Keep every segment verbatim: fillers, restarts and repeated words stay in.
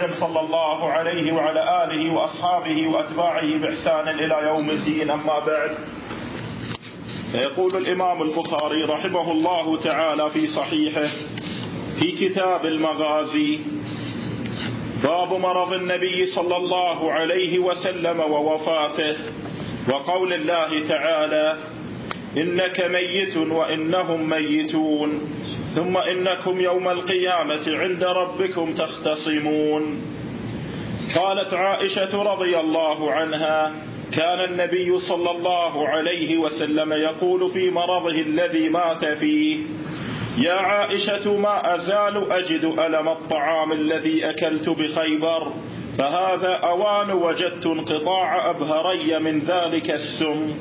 صلى الله عليه وعلى آله وأصحابه وأتباعه بإحسان إلى يوم الدين. أما بعد، فيقول الإمام البخاري رحمه الله تعالى في صحيحه في كتاب المغازي: باب مرض النبي صلى الله عليه وسلم ووفاته، وقول الله تعالى: إنك ميت وإنهم ميتون ثم إنكم يوم القيامة عند ربكم تختصمون. قالت عائشة رضي الله عنها: كان النبي صلى الله عليه وسلم يقول في مرضه الذي مات فيه: يا عائشة، ما أزال أجد ألم الطعام الذي أكلت بخيبر، فهذا أوان وجدت انقطاع أبهري من ذلك السم.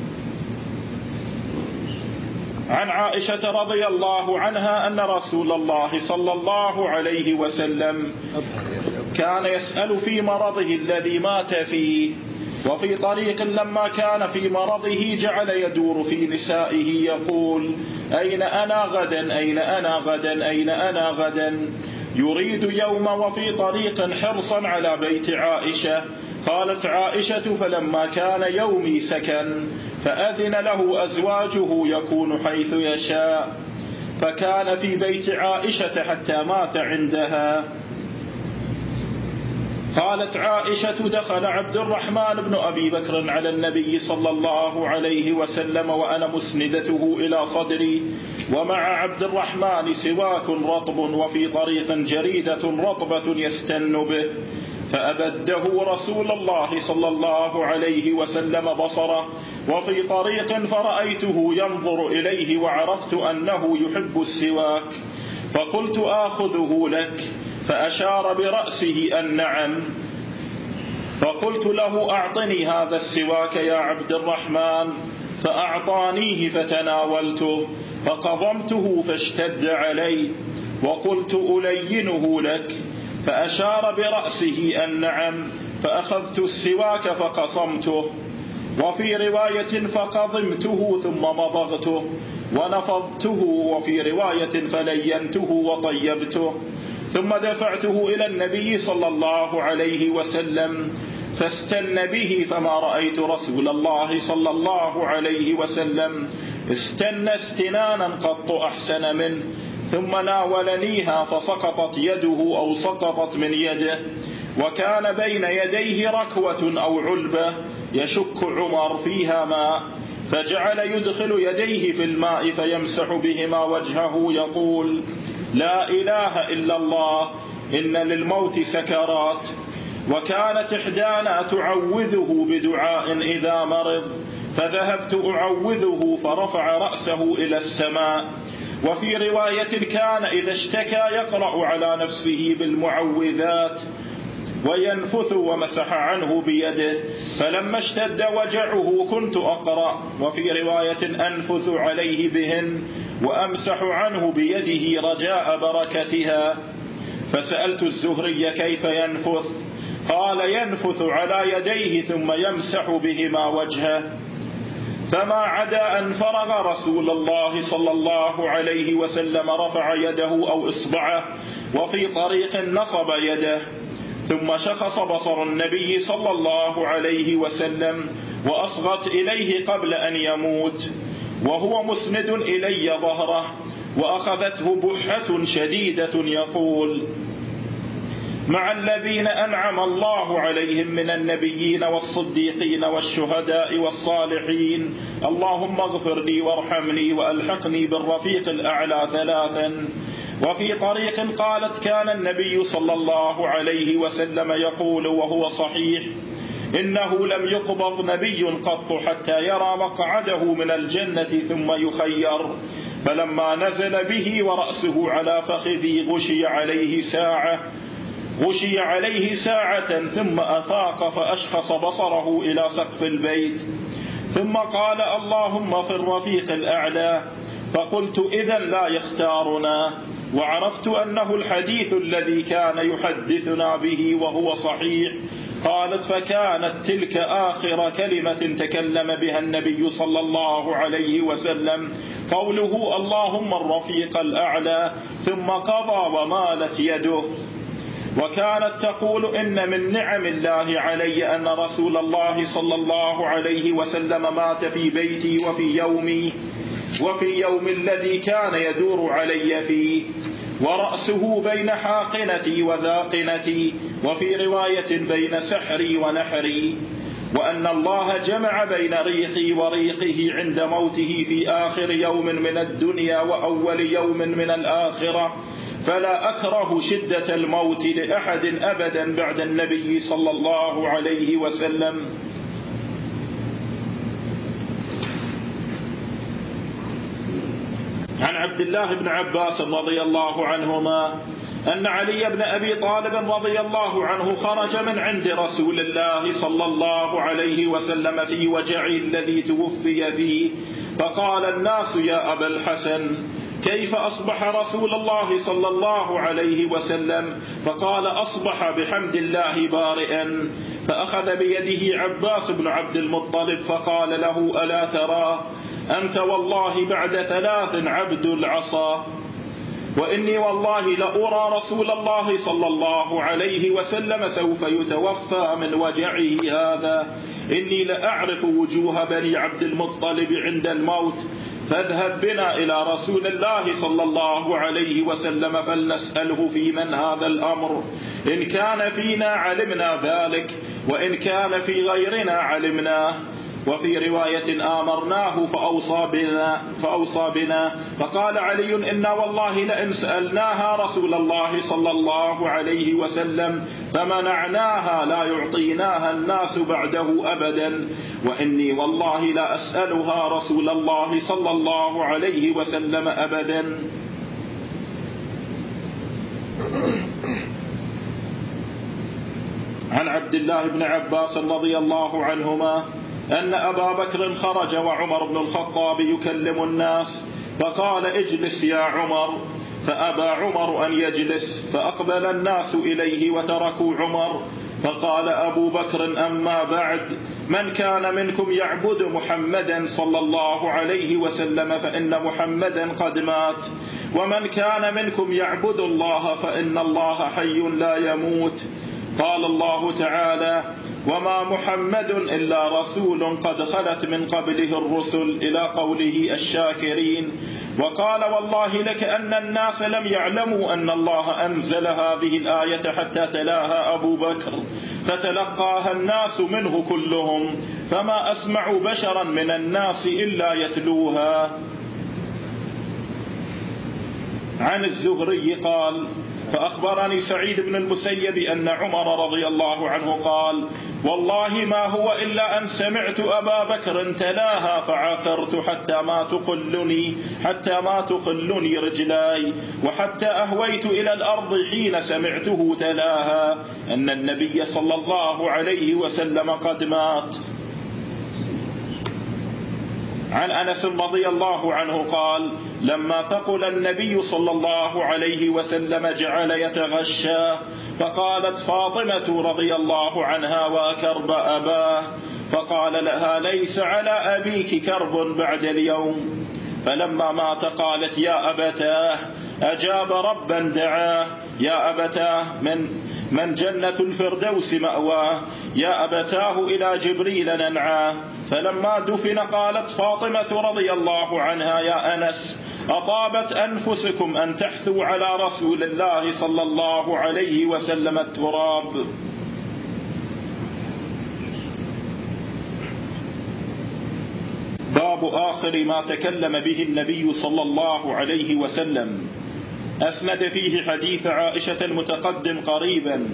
عن عائشة رضي الله عنها أن رسول الله صلى الله عليه وسلم كان يسأل في مرضه الذي مات فيه، وفي طريق لما كان في مرضه جعل يدور في نسائه يقول: أين أنا غدا، أين أنا غدا، أين أنا غدا، يريد يوم وفي طريق حرصا على بيت عائشة. قالت عائشة: فلما كان يومي سكن، فأذن له أزواجه يكون حيث يشاء، فكان في بيت عائشة حتى مات عندها. قالت عائشة: دخل عبد الرحمن بن أبي بكر على النبي صلى الله عليه وسلم وأنا مسندته إلى صدري، ومع عبد الرحمن سواك رطب وفي طريق جريدة رطبة يستن به، فأبده رسول الله صلى الله عليه وسلم بصره وفي طريق، فرأيته ينظر إليه وعرفت أنه يحب السواك، فقلت: آخذه لك؟ فأشار برأسه أن نعم، فقلت له: أعطني هذا السواك يا عبد الرحمن، فأعطانيه فتناولته فقضمته فاشتد علي، وقلت: ألينه لك؟ فأشار برأسه أن نعم، فأخذت السواك فقصمته، وفي رواية فقضمته ثم مضغته ونفضته، وفي رواية فلينته وطيبته، ثم دفعته إلى النبي صلى الله عليه وسلم فاستن به، فما رأيت رسول الله صلى الله عليه وسلم استن استنانا قط أحسن منه، ثم ناولنيها فسقطت يده أو سقطت من يده، وكان بين يديه ركوة أو علبة يشك عمر فيها ماء، فجعل يدخل يديه في الماء فيمسح بهما وجهه يقول: لا إله إلا الله، إن للموت سكرات. وكانت إحدانا تعوذه بدعاء إذا مرض، فذهبت أعوذه فرفع رأسه إلى السماء. وفي رواية كان إذا اشتكى يقرأ على نفسه بالمعوذات وينفث، ومسح عنه بيده، فلما اشتد وجعه كنت أقرأ، وفي رواية أنفث عليه بهن وأمسح عنه بيده رجاء بركتها. فسألت الزهري: كيف ينفث؟ قال: ينفث على يديه ثم يمسح بهما وجهه. فما عدا أن فرغ رسول الله صلى الله عليه وسلم رفع يده أو إصبعه، وفي طريق نصب يده، ثم شخص بصر النبي صلى الله عليه وسلم وأصغت إليه قبل أن يموت وهو مسند إلي ظهره، وأخذته بحة شديدة يقول: مع الذين أنعم الله عليهم من النبيين والصديقين والشهداء والصالحين، اللهم اغفر لي وارحمني وألحقني بالرفيق الأعلى ثلاثا. وفي طريق قالت: كان النبي صلى الله عليه وسلم يقول وهو صحيح: إنه لم يقبض نبي قط حتى يرى مقعده من الجنة ثم يخير، فلما نزل به ورأسه على فخذي غشي عليه ساعة غشي عليه ساعة ثم أفاق فأشخص بصره إلى سقف البيت، ثم قال: اللهم في الرفيق الأعلى. فقلت: إذن لا يختارنا، وعرفت أنه الحديث الذي كان يحدثنا به وهو صحيح. قالت: فكانت تلك آخر كلمة تكلم بها النبي صلى الله عليه وسلم، قوله: اللهم الرفيق الأعلى، ثم قضى ومالت يده. وكانت تقول إن من نعم الله علي أن رسول الله صلى الله عليه وسلم مات في بيتي وفي يومي وفي يوم الذي كان يدور علي فيه، ورأسه بين حاقنتي وذاقنتي، وفي رواية بين سحري ونحري، وأن الله جمع بين ريقي وريقه عند موته في آخر يوم من الدنيا وأول يوم من الآخرة، فلا أكره شدة الموت لأحد أبدا بعد النبي صلى الله عليه وسلم. عن عبد الله بن عباس رضي الله عنهما أن علي بن أبي طالب رضي الله عنه خرج من عند رسول الله صلى الله عليه وسلم في وجعه الذي توفي فيه، فقال الناس: يا أبا الحسن، كيف أصبح رسول الله صلى الله عليه وسلم؟ فقال: أصبح بحمد الله بارئا. فأخذ بيده عباس بن عبد المطلب فقال له: ألا ترى أنت والله بعد ثلاث عبد العصا، وإني والله لأرى رسول الله صلى الله عليه وسلم سوف يتوفى من وجعه هذا، إني لأعرف وجوه بني عبد المطلب عند الموت، فاذهب بنا إلى رسول الله صلى الله عليه وسلم فلنسأله في من هذا الأمر، إن كان فينا علمنا ذلك، وإن كان في غيرنا علمناه. وفي رواية آمرناه فأوصى بنا, فأوصى بنا فقال علي: إنا والله لئن سألناها رسول الله صلى الله عليه وسلم فمنعناها لا يعطيناها الناس بعده أبدا، وإني والله لا أسألها رسول الله صلى الله عليه وسلم أبدا. عن عبد الله بن عباس رضي الله عنهما أن أبا بكر خرج وعمر بن الخطاب يكلم الناس، فقال: اجلس يا عمر، فأبى عمر أن يجلس، فأقبل الناس إليه وتركوا عمر، فقال أبو بكر: أما بعد، من كان منكم يعبد محمدا صلى الله عليه وسلم فإن محمدا قد مات، ومن كان منكم يعبد الله فإن الله حي لا يموت. قال الله تعالى: وما محمد إلا رسول قد خلت من قبله الرسل، إلى قوله الشاكرين. وقال: والله لكأن الناس لم يعلموا أن الله أنزل هذه الآية حتى تلاها أبو بكر، فتلقاها الناس منه كلهم، فما أسمع بشرا من الناس إلا يتلوها. عن الزهري قال: فأخبرني سعيد بن المسيب أن عمر رضي الله عنه قال: والله ما هو إلا أن سمعت أبا بكر تلاها فعثرت حتى ما تقلني حتى ما تقلني رجلاي، وحتى أهويت إلى الأرض حين سمعته تلاها أن النبي صلى الله عليه وسلم قد مات. عن أنس رضي الله عنه قال: لما ثقل النبي صلى الله عليه وسلم جعل يتغشى، فقالت فاطمة رضي الله عنها: وكرب أباه، فقال لها: ليس على أبيك كرب بعد اليوم. فلما مات قالت: يا أبتاه، أجاب ربا دعاه، يا أبتاه من من جنة الفردوس مأواه، يا أبتاه إلى جبريل ننعاه. فلما دفن قالت فاطمة رضي الله عنها: يا أنس، أطابت أنفسكم أن تحثوا على رسول الله صلى الله عليه وسلم التراب. باب آخر ما تكلم به النبي صلى الله عليه وسلم. أسند فيه حديث عائشة المتقدم قريبا.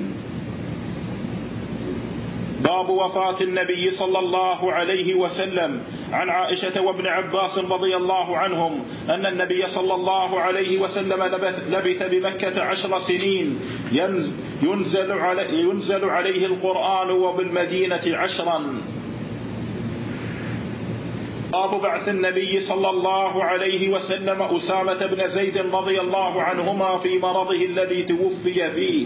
باب وفاة النبي صلى الله عليه وسلم. عن عائشة وابن عباس رضي الله عنهم أن النبي صلى الله عليه وسلم لبث بمكة عشر سنين ينزل, علي ينزل عليه القرآن، وبالمدينة عشرا. باب بعث النبي صلى الله عليه وسلم أسامة بن زيد رضي الله عنهما في مرضه الذي توفي فيه.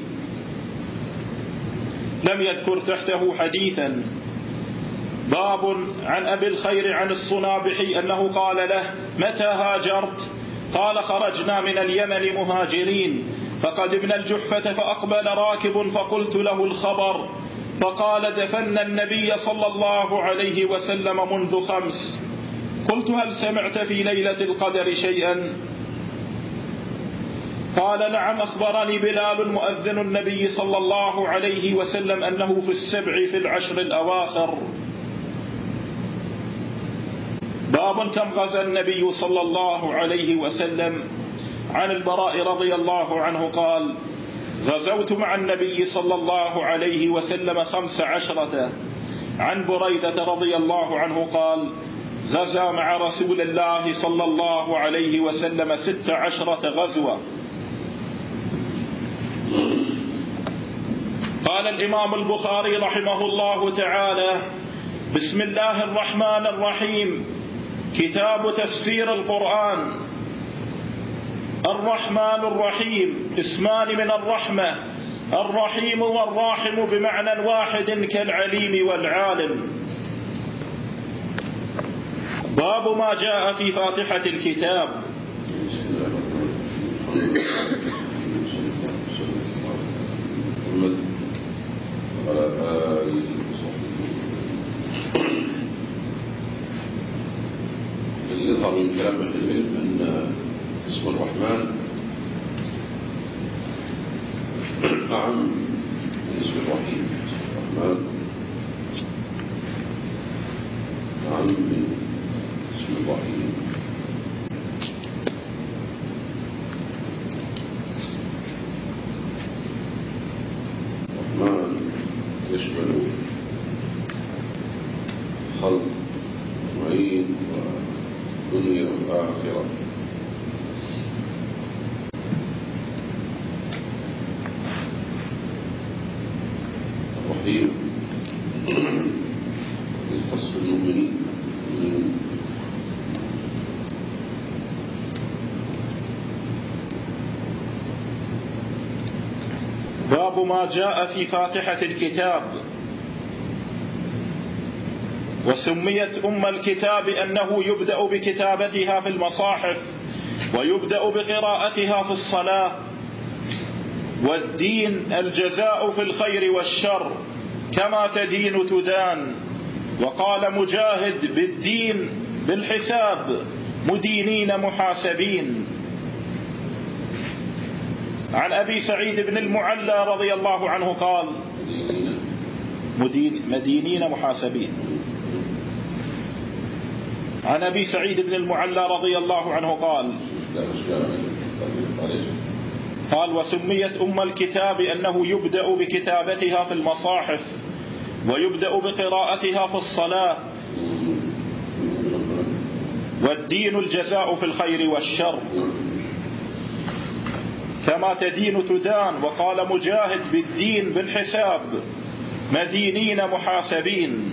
لم يذكر تحته حديثا. باب عن أبي الخير عن الصنابحي أنه قال له: متى هاجرت؟ قال: خرجنا من اليمن مهاجرين. فقدمنا الجحفة فأقبل راكب فقلت له الخبر، فقال دفن النبي صلى الله عليه وسلم منذ خمس. قلت هل سمعت في ليلة القدر شيئا؟ قال نعم، أخبرني بلال مؤذن النبي صلى الله عليه وسلم أنه في السبع في العشر الأواخر. باب كم غزا النبي صلى الله عليه وسلم. عن البراء رضي الله عنه قال غزوت مع النبي صلى الله عليه وسلم خمس عشرة. عن بريدة رضي الله عنه قال غزا مع رسول الله صلى الله عليه وسلم ست عشرة غزوة. قال الإمام البخاري رحمه الله تعالى بسم الله الرحمن الرحيم. كتاب تفسير القرآن. الرحمن الرحيم اسمان من الرحمة، الرحيم والراحم بمعنى واحد كالعليم والعالم. باب ما جاء في فاتحة الكتاب. يظهر من كلام أهل العلم أن اسم الرحمن أعم من اسم الرحيم. الرحمن أعم من اسم الرحيم. الرحمن يشمل خلق معين ودنيا وآخرة. الرحيم يخص المؤمنين. باب ما جاء في فاتحة الكتاب. وسميت أم الكتاب أنه يبدأ بكتابتها في المصاحف ويبدأ بقراءتها في الصلاة. والدين الجزاء في الخير والشر كما تدين تدان. وقال مجاهد بالدين بالحساب مدينين محاسبين. عن أبي سعيد بن المعلى رضي الله عنه قال مدين مدينين محاسبين. عن أبي سعيد بن المعلى رضي الله عنه قال قال وسميت أم الكتاب أنه يبدأ بكتابتها في المصاحف ويبدأ بقراءتها في الصلاة. والدين الجزاء في الخير والشر كما تدين تدان. وقال مجاهد بالدين بالحساب مدينين محاسبين.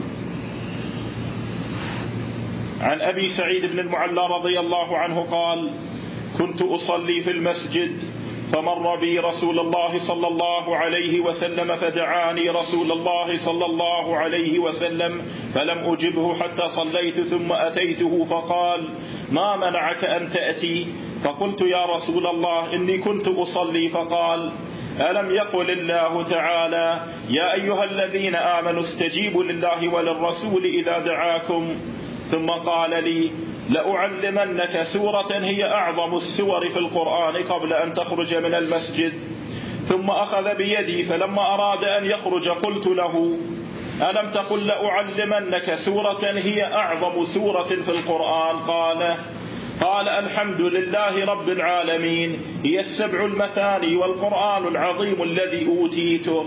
عن أبي سعيد بن المعلى رضي الله عنه قال كنت أصلي في المسجد فمر بي رسول الله صلى الله عليه وسلم فدعاني رسول الله صلى الله عليه وسلم فلم أجبه حتى صليت ثم أتيته فقال ما منعك أن تأتي؟ فقلت يا رسول الله إني كنت أصلي. فقال ألم يقل الله تعالى يا أيها الذين آمنوا استجيبوا لله وللرسول إذا دعاكم؟ ثم قال لي لأعلمنك سورة هي أعظم السور في القرآن قبل أن تخرج من المسجد. ثم أخذ بيدي فلما أراد أن يخرج قلت له ألم تقل لأعلمنك سورة هي أعظم سورة في القرآن؟ قال قال الحمد لله رب العالمين هي السبع المثاني والقرآن العظيم الذي أوتيته.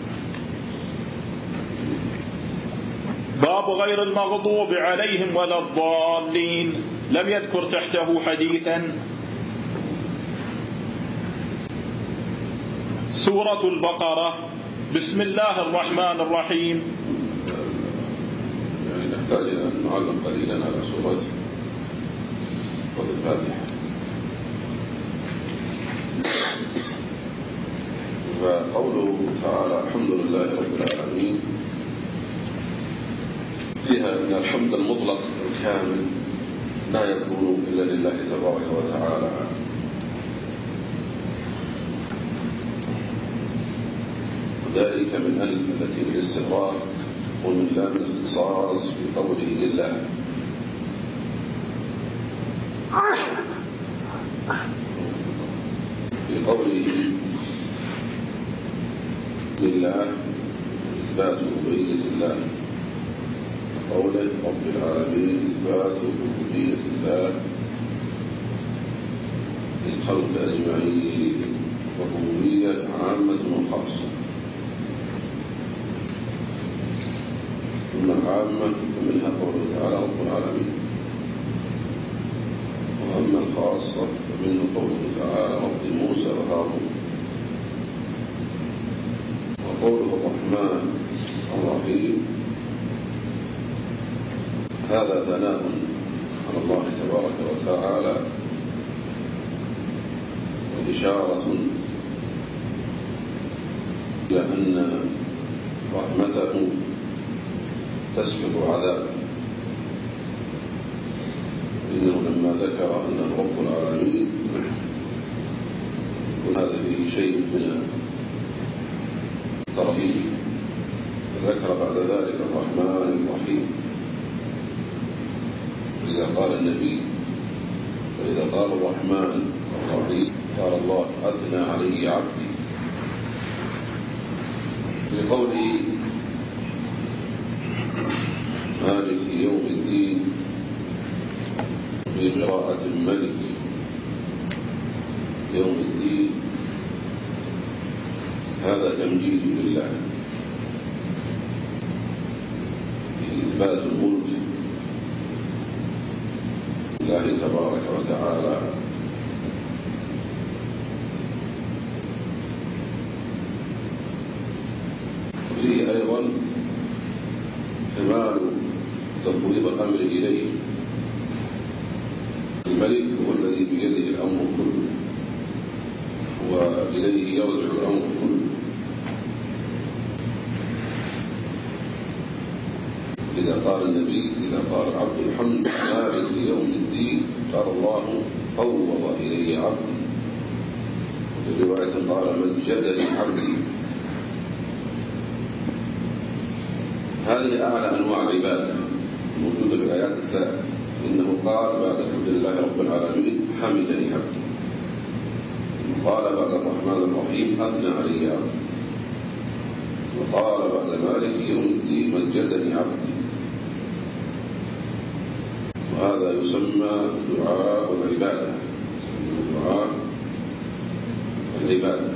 باب غير المغضوب عليهم ولا الضالين. لم يذكر تحته حديثا. سورة البقرة. بسم الله الرحمن الرحيم. يعني نحتاج أن نعلم قليلا على سورة الفاتحة. فقوله تعالى الحمد لله رب العالمين فيها أن الحمد المطلق الكامل لا يكون إلا لله تبارك وتعالى ذلك من ألف التي بالاستغراق ومن لام الاختصاص في قوله لله. في قوله لله إثبات ربوبية الله، قوله رب العالمين إثبات ربوبية الله للخلق أجمعين، والربوبية عامة وخاصة. ثم العامة منها قوله تعالى رب العالمين، وأما الخاصة فمنه قوله تعالى رب موسى وهارون. وقوله الرحمن الرحيم هذا ثناء على الله تبارك وتعالى وإشارة إلى أن رحمته تسبق عذابه. إنه لما ذكر أنه رب العالمين وهذا فيه شيء من الترغيب، ذكر بعد ذلك الرحمن الرحيم. إذا قال النبي فإذا قال الرحمن الرحيم قال الله أثنى علي عبدي. لقوله مالك يوم الدين في قراءة ملك يوم الدين، هذا تمجيد لله في إثبات الملك لله تبارك وتعالى. وفيه أيضا كمال تفويض الأمر إليه. الملك هو الذي بيده الأمر كله وإليه يرجع الأمر كله. إذا قال النبي إذا قال العبد الحمد لله يوم الدين قال الله فوض إلي عبدي. وفي رواية قال مجدني عبدي. هذه أعلى أنواع العبادة موجودة في الآيات الثلاث. إنه قال بعد الحمد لله رب العالمين حمدني عبدي، وقال بعد الرحمن الرحيم أثنى علي عبدي، وقال بعد مالك يوم الدين مجدني عبدي. وهذا يسمى دعاء العبادة، دعاء العبادة.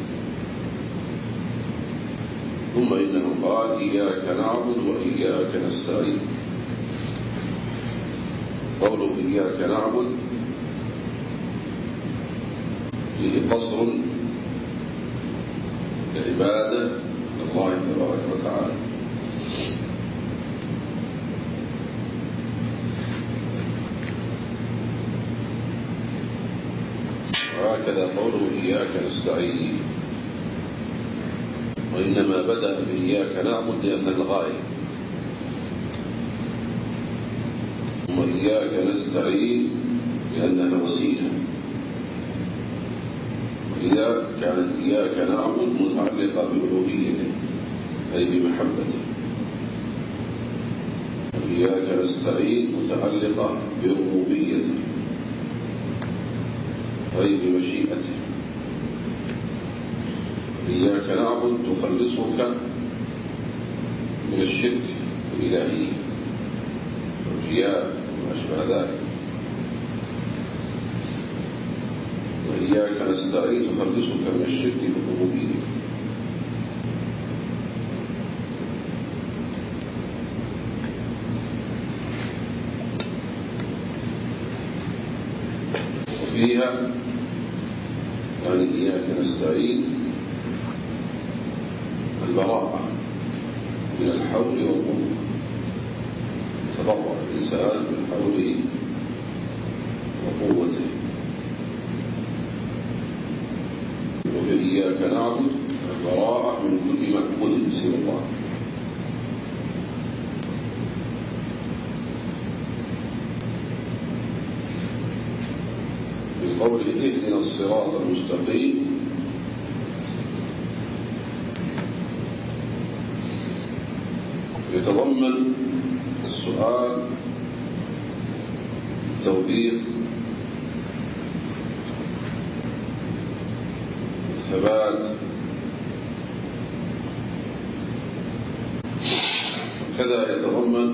ثم إنه قال إياك نعبد وإياك نستعين. قوله إياك نعبد فيه قصر العبادة لله تبارك وتعالى. وهكذا قوله إياك نستعين، وإنما بدأ بإياك نعبد لأن الغاية، وإياك نستعين لأنها وسيلة. وإذا كانت إياك نعبد متعلقة بألوهيته أي بمحبته، وإياك نستعين متعلقة بربوبيته أي بمشيئته. إياك نعبد تخلصك من الشرك الإلهي والرياء وما أشبه ذلك، وإياك نستعين تخلصك من الشرك في الربوبية. وفيها يعني إياك نستعين البراءة من الحول والقوة، تبرأ الإنسان من حوله وقوته. وإياك نعبد البراءة من كل معبود سوى الله. في قوله اهدنا الصراط المستقيم يتضمن السؤال توبيخ ثبات، وكذا يتضمن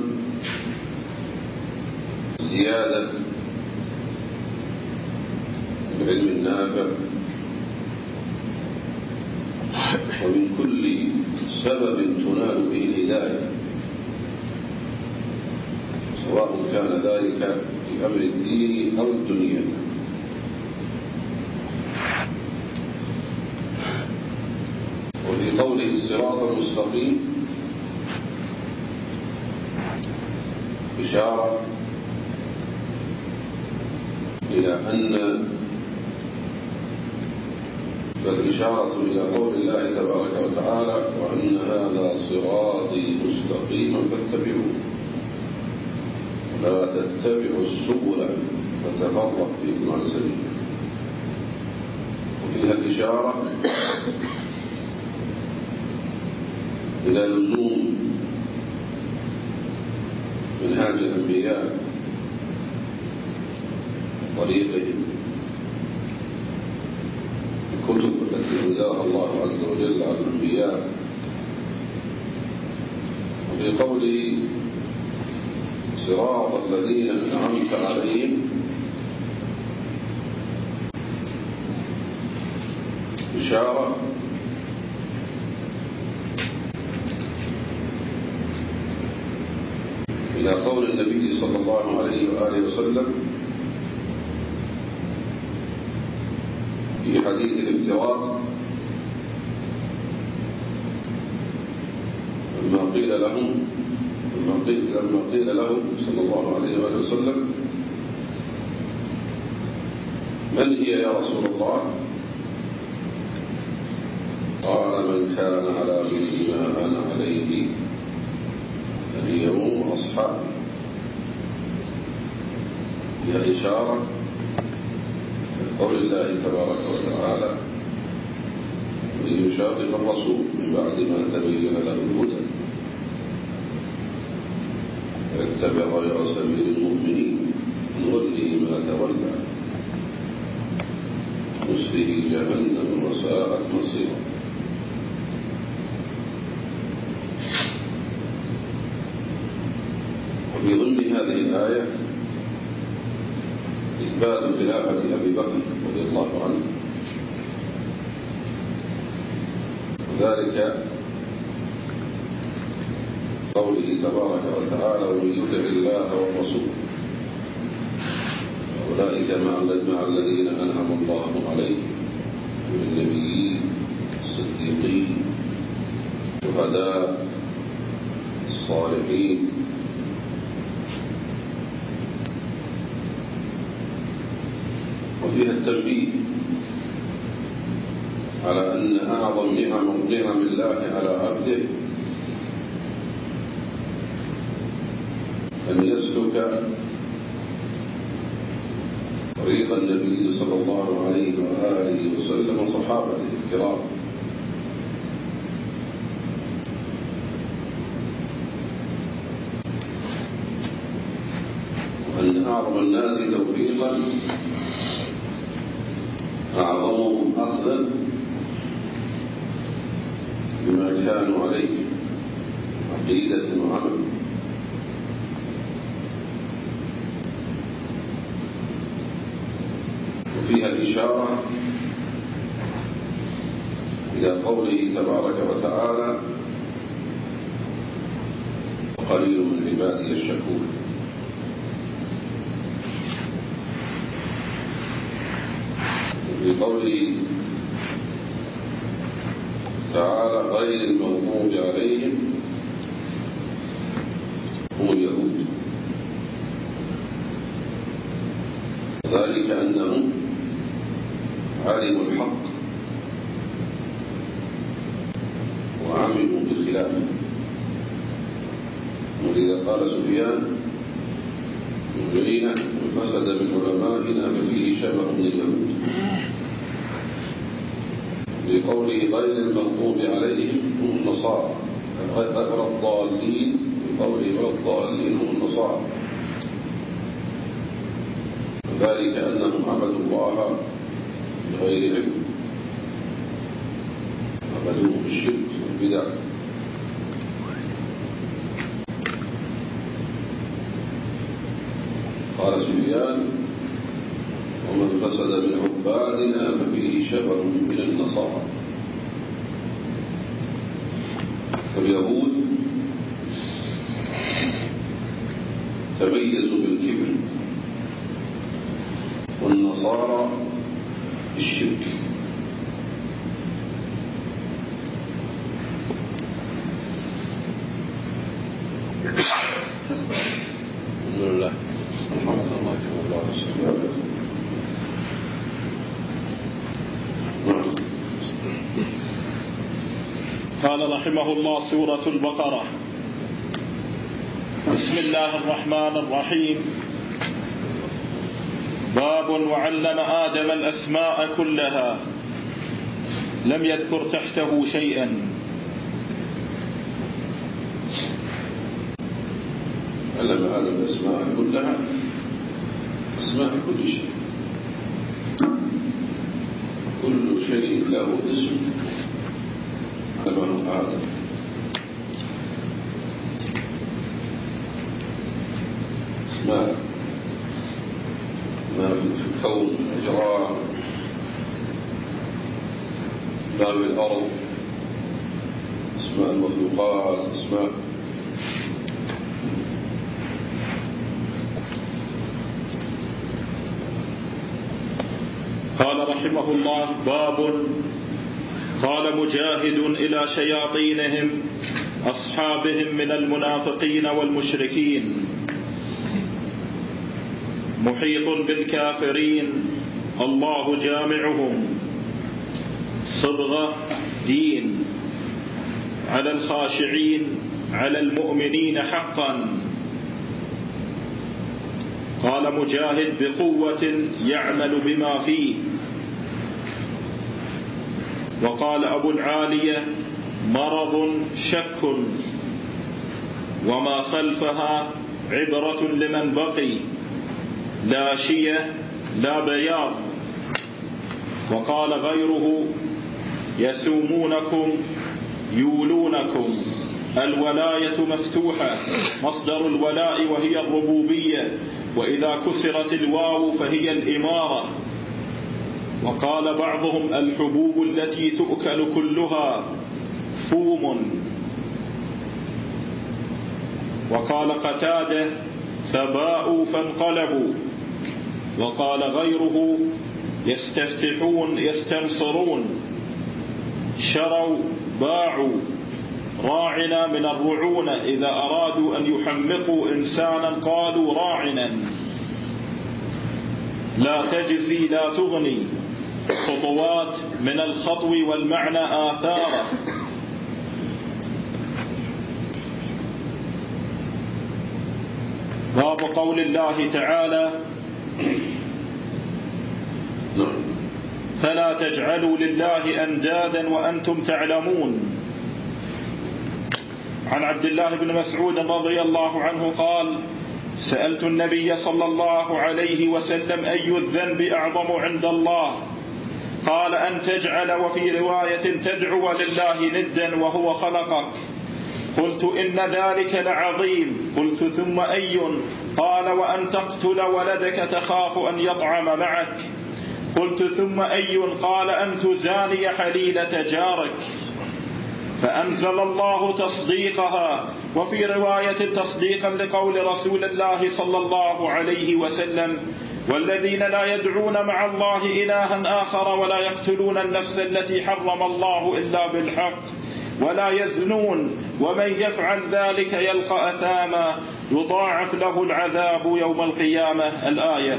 زيادة العلم النافع، ومن كل سبب تنال به الهداية، سواء كان ذلك في أمر الدين أو الدنيا. وفي قوله الصراط المستقيم إشارة إلى أن فالإشارة إلى قول الله تبارك وتعالى: وأن هذا صراطي مستقيما فاتبعوه لا تتبعوا السبل فتفرق بكم عن سبيله. وفيها الإشارة إلى لزوم منهاج الأنبياء طريقهم، الكتب التي أنزلها الله عز وجل على الأنبياء. وفي قوله صراط الذين أنعمت عليهم إشارة إلى قول النبي صلى الله عليه وآله وسلم في حديث الافتراق لما قيل لهم لما قيل, لما قيل له صلى الله عليه وآله وسلم: من هي يا رسول الله؟ قال: من كان على مثل ما أنا عليه اليوم أصحابي. هي إشارة قول الله تبارك وتعالى: من يشاقق الرسول من بعد ما تبين له الهدى ويتبع غير سبيل المؤمنين نوله ما تولى نصله جهنم وساءت مصيرا. وفي ضمن هذه الآية إثبات خلافة أبي بكر رضي الله عنه، وذلك قوله تبارك وتعالى: ومن يطع الله والرسول أولئك مع الذين أنعم الله عليهم من النبيين الصديقين الشهداء الصالحين. وفيها التنبيه على أن أعظم نعم نعم الله على عبده أن يسلك طريق النبي صلى الله عليه وآله وسلم وصحابته الكرام، وأن أعظم الناس توفيقا أعظمهم أخذا بما كانوا عليه عقيدة وعمل. وفيها الإشارة إلى قوله تبارك وتعالى: وقليل من عبادي الشكور. وفي قوله تعالى: غير المغضوب عليهم هم اليهود، ذلك أنهم علموا الحق وعملوا بخلافه. ولذا قال سفيان بن عيينة: من فسد من علمائنا ففيه شبه من اليهود. بقوله غير المغضوب عليهم هم النصارى غير الضالين قوله ولا الضالين هم النصارى، وذلك أنهم عبدوا الله بغير علم، عبدوه بالشرك والبدع. قال سفيان: ومن فسد من عبادنا ففيه شبه من النصارى. فاليهود تميزوا بالكبر، والنصارى بالشرك. الحمد لله. قال رحمه الله: سورة البقرة. بسم الله الرحمن الرحيم. باب وعلم آدم الأسماء كلها، لم يذكر تحته شيئا. علم آدم الأسماء كلها، أسماء كل شيء، كل شيء له اسم علمه آدم. اسماء ما في الكون، الأجرام، ما في الأرض، اسماء المخلوقات، اسماء قال رحمه الله: باب. قال مجاهد: إلى شياطينهم أصحابهم من المنافقين والمشركين، محيط بالكافرين، الله جامعهم، صبغة دين، على الخاشعين، على المؤمنين حقا. قال مجاهد: بقوة يعمل بما فيه. وقال أبو العالية: مرض شك، وما خلفها عبرة لمن بقي، لا شية لا بياض. وقال غيره: يسومونكم يولونكم، الولاية مفتوحة، مصدر الولاء وهي الربوبية، وإذا كسرت الواو فهي الإمارة. وقال بعضهم: الحبوب التي تؤكل كلها فوم. وقال قتادة: فباءوا فانقلبوا. وقال غيره: يستفتحون يستنصرون، شروا باعوا. راعنا من الرعونة، إذا أرادوا أن يحمقوا إنسانا قالوا راعنا. لا تجزي لا تغني، خطوات من الخطو والمعنى آثارا. باب قول الله تعالى: فلا تجعلوا لله أندادا وأنتم تعلمون. عن عبد الله بن مسعود رضي الله عنه قال: سألت النبي صلى الله عليه وسلم: أي الذنب أعظم عند الله؟ قال: أن تجعل، وفي رواية تدعو لله ندا وهو خلقك. قلت: إن ذلك لعظيم. قلت: ثم أي؟ قال: وأن تقتل ولدك تخاف أن يطعم معك. قلت: ثم أي؟ قال: أن تزاني حليلة جارك. فأنزل الله تصديقها، وفي رواية تصديقا لقول رسول الله صلى الله عليه وسلم: والذين لا يدعون مع الله إلها آخر ولا يقتلون النفس التي حرم الله إلا بالحق ولا يزنون، ومن يفعل ذلك يلقى أثاما يضاعف له العذاب يوم القيامة. الآية.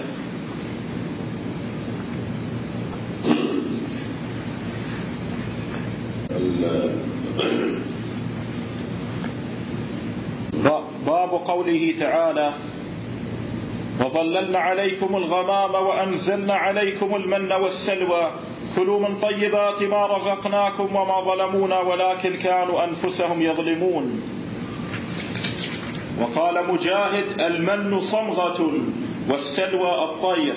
باب قوله تعالى: وظللنا عليكم الغمام وأنزلنا عليكم المن والسلوى كلوا من طيبات ما رزقناكم وما ظلمونا ولكن كانوا أنفسهم يظلمون. وقال مجاهد: المن صمغة والسلوى الطير.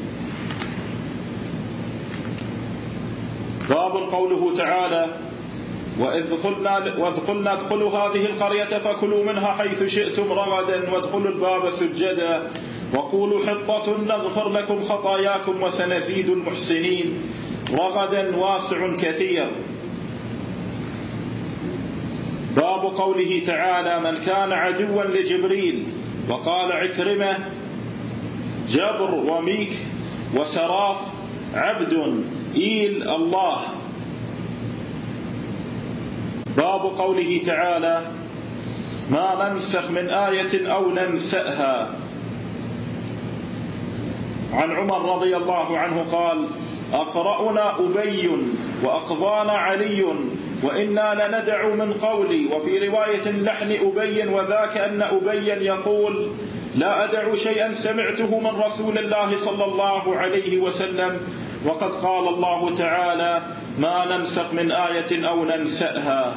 باب قوله تعالى: وإذ قلنا, وإذ قلنا ادخلوا هذه القرية فكلوا منها حيث شئتم رغدا وادخلوا الباب سجدا وقولوا حطة نغفر لكم خطاياكم وسنزيد المحسنين. رغدا واسع كثير. باب قوله تعالى: من كان عدوا لجبريل. وقال عكرمة: جبر وميك وسراف عبد إيل الله. باب قوله تعالى: ما ننسخ من آية أو ننسأها. عن عمر رضي الله عنه قال: أقرأنا أبي وأقضانا علي وإنا لندع من قولي. وفي رواية لحن أبي: وذاك أن أبيا يقول: لا أدع شيئا سمعته من رسول الله صلى الله عليه وسلم، وقد قال الله تعالى: ما ننسخ من آية أو ننسأها.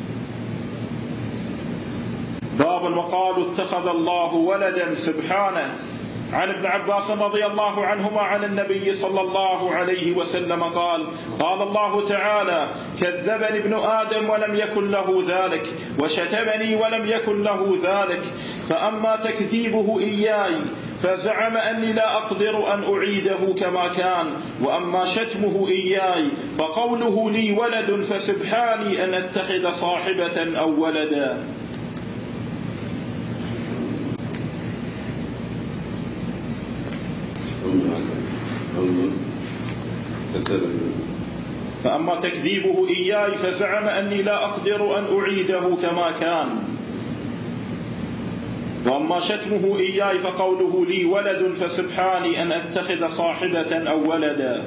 باب وقالوا اتخذ الله ولدا سبحانه. عن ابن عباس رضي الله عنهما عن النبي صلى الله عليه وسلم قال: قال الله تعالى: كذبني ابن آدم ولم يكن له ذلك، وشتمني ولم يكن له ذلك، فأما تكذيبه إياي فزعم أني لا أقدر أن أعيده كما كان، وأما شتمه إياي فقوله لي ولد فسبحاني أن أتخذ صاحبة أو ولدا. فأما تكذيبه إياي فزعم أني لا أقدر أن أعيده كما كان، وأما شتمه إياي فقوله لي ولد فسبحاني أن أتخذ صاحبة أو ولدا.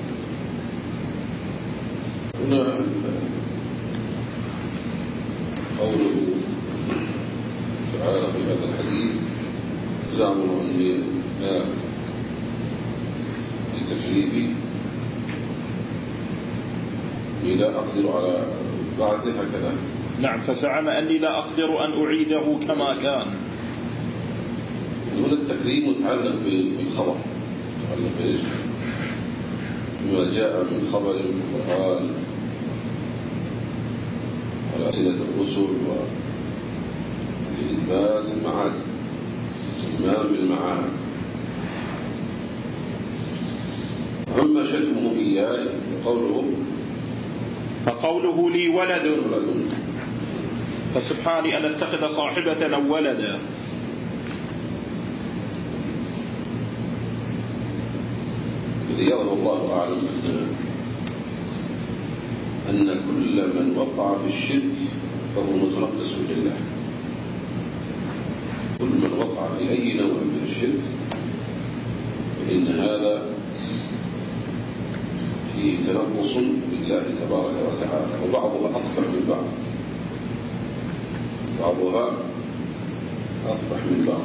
هنا قوله تعالى في هذا الحديث: زعموا أني لا تكذيبي لا أقدر على بعثه هكذا. نعم. فزعم أني لا أقدر أن أعيده كما كان. هنا التكريم متعلق بالخبر، متعلق بإيش؟ بما جاء من خبر القرآن على أسئلة الرسل ولإثبات المعاد، استمام بالمعاد. أما شتمه إياي قوله فقوله لي ولد فسبحاني أن أتخذ صاحبة أو ولدا. يظهر الله أعلم أن كل من وقع في الشرك فهو متنقص بالله. كل من وقع في أي نوع من الشرك فإن هذا فيه تنقص بالله تبارك وتعالى، وبعضها أصبح من بعض، بعضها أصبح من بعض.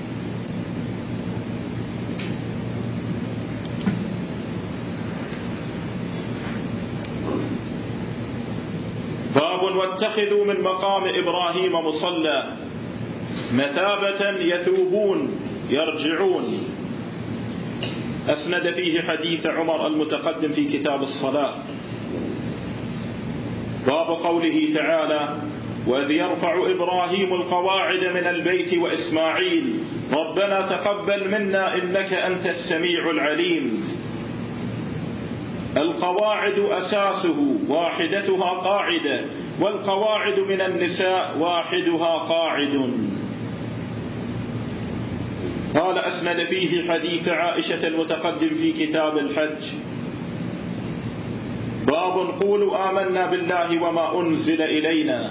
باب واتخذوا من مقام إبراهيم مصلى مثابة يثوبون يرجعون. أسند فيه حديث عمر المتقدم في كتاب الصلاة. باب قوله تعالى: وإذ يرفع إبراهيم القواعد من البيت وإسماعيل ربنا تقبل منا إنك أنت السميع العليم. القواعد أساسه واحدتها قاعدة، والقواعد من النساء واحدها قاعد. قال أسند فيه حديث عائشة المتقدم في كتاب الحج. باب قولوا آمنا بالله وما أنزل إلينا.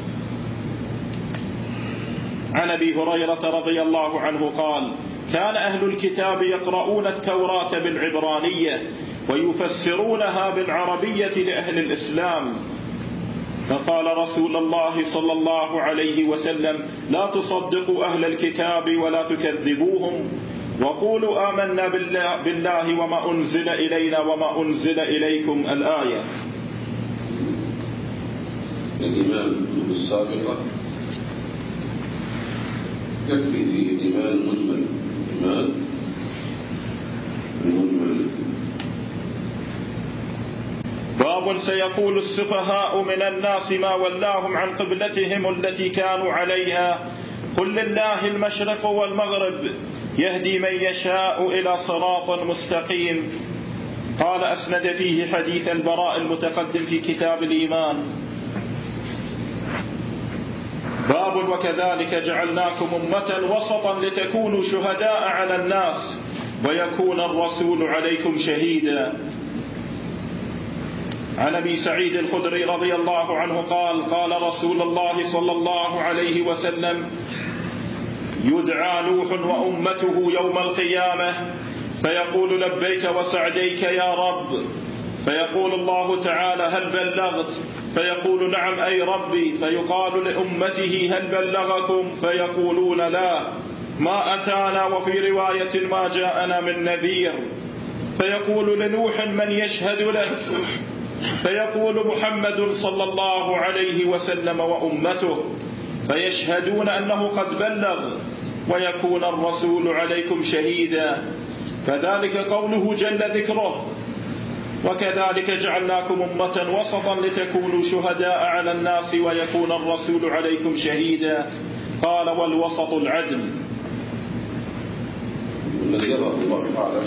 عن أبي هريرة رضي الله عنه قال: كان أهل الكتاب يقرؤون التوراة بالعبرانية ويفسرونها بالعربية لأهل الإسلام، فقال رسول الله صلى الله عليه وسلم: لا تصدقوا أهل الكتاب ولا تكذبوهم، وقولوا آمنا بالله وما أنزل إلينا وما أنزل إليكم. الآية. الإمام السابقة يكفي فيه الإيمان المجمل، الإيمان المجمل. باب سيقول السفهاء من الناس ما ولاهم عن قبلتهم التي كانوا عليها قل لله المشرق والمغرب يهدي من يشاء إلى صراط مستقيم. قال أسند فيه حديث البراء المتقدم في كتاب الإيمان. باب وكذلك جعلناكم أمة وسطا لتكونوا شهداء على الناس ويكون الرسول عليكم شهيدا. عن أبي سعيد الخدري رضي الله عنه قال قال رسول الله صلى الله عليه وسلم يدعى نوح وأمته يوم القيامة فيقول لبيك وسعديك يا رب، فيقول الله تعالى هل بلغت؟ فيقول نعم أي ربي. فيقال لأمته هل بلغكم؟ فيقولون لا ما أتانا، وفي رواية ما جاءنا من نذير. فيقول لنوح من يشهد له؟ فيقول محمد صلى الله عليه وسلم وأمته، فيشهدون أنه قد بلغ ويكون الرسول عليكم شهيدا. كذلك قوله جل ذكره وكذلك جعلناكم أمة وسطا لتكونوا شهداء على الناس ويكون الرسول عليكم شهيدا. قال والوسط العدل. والذي يرى الله أعلم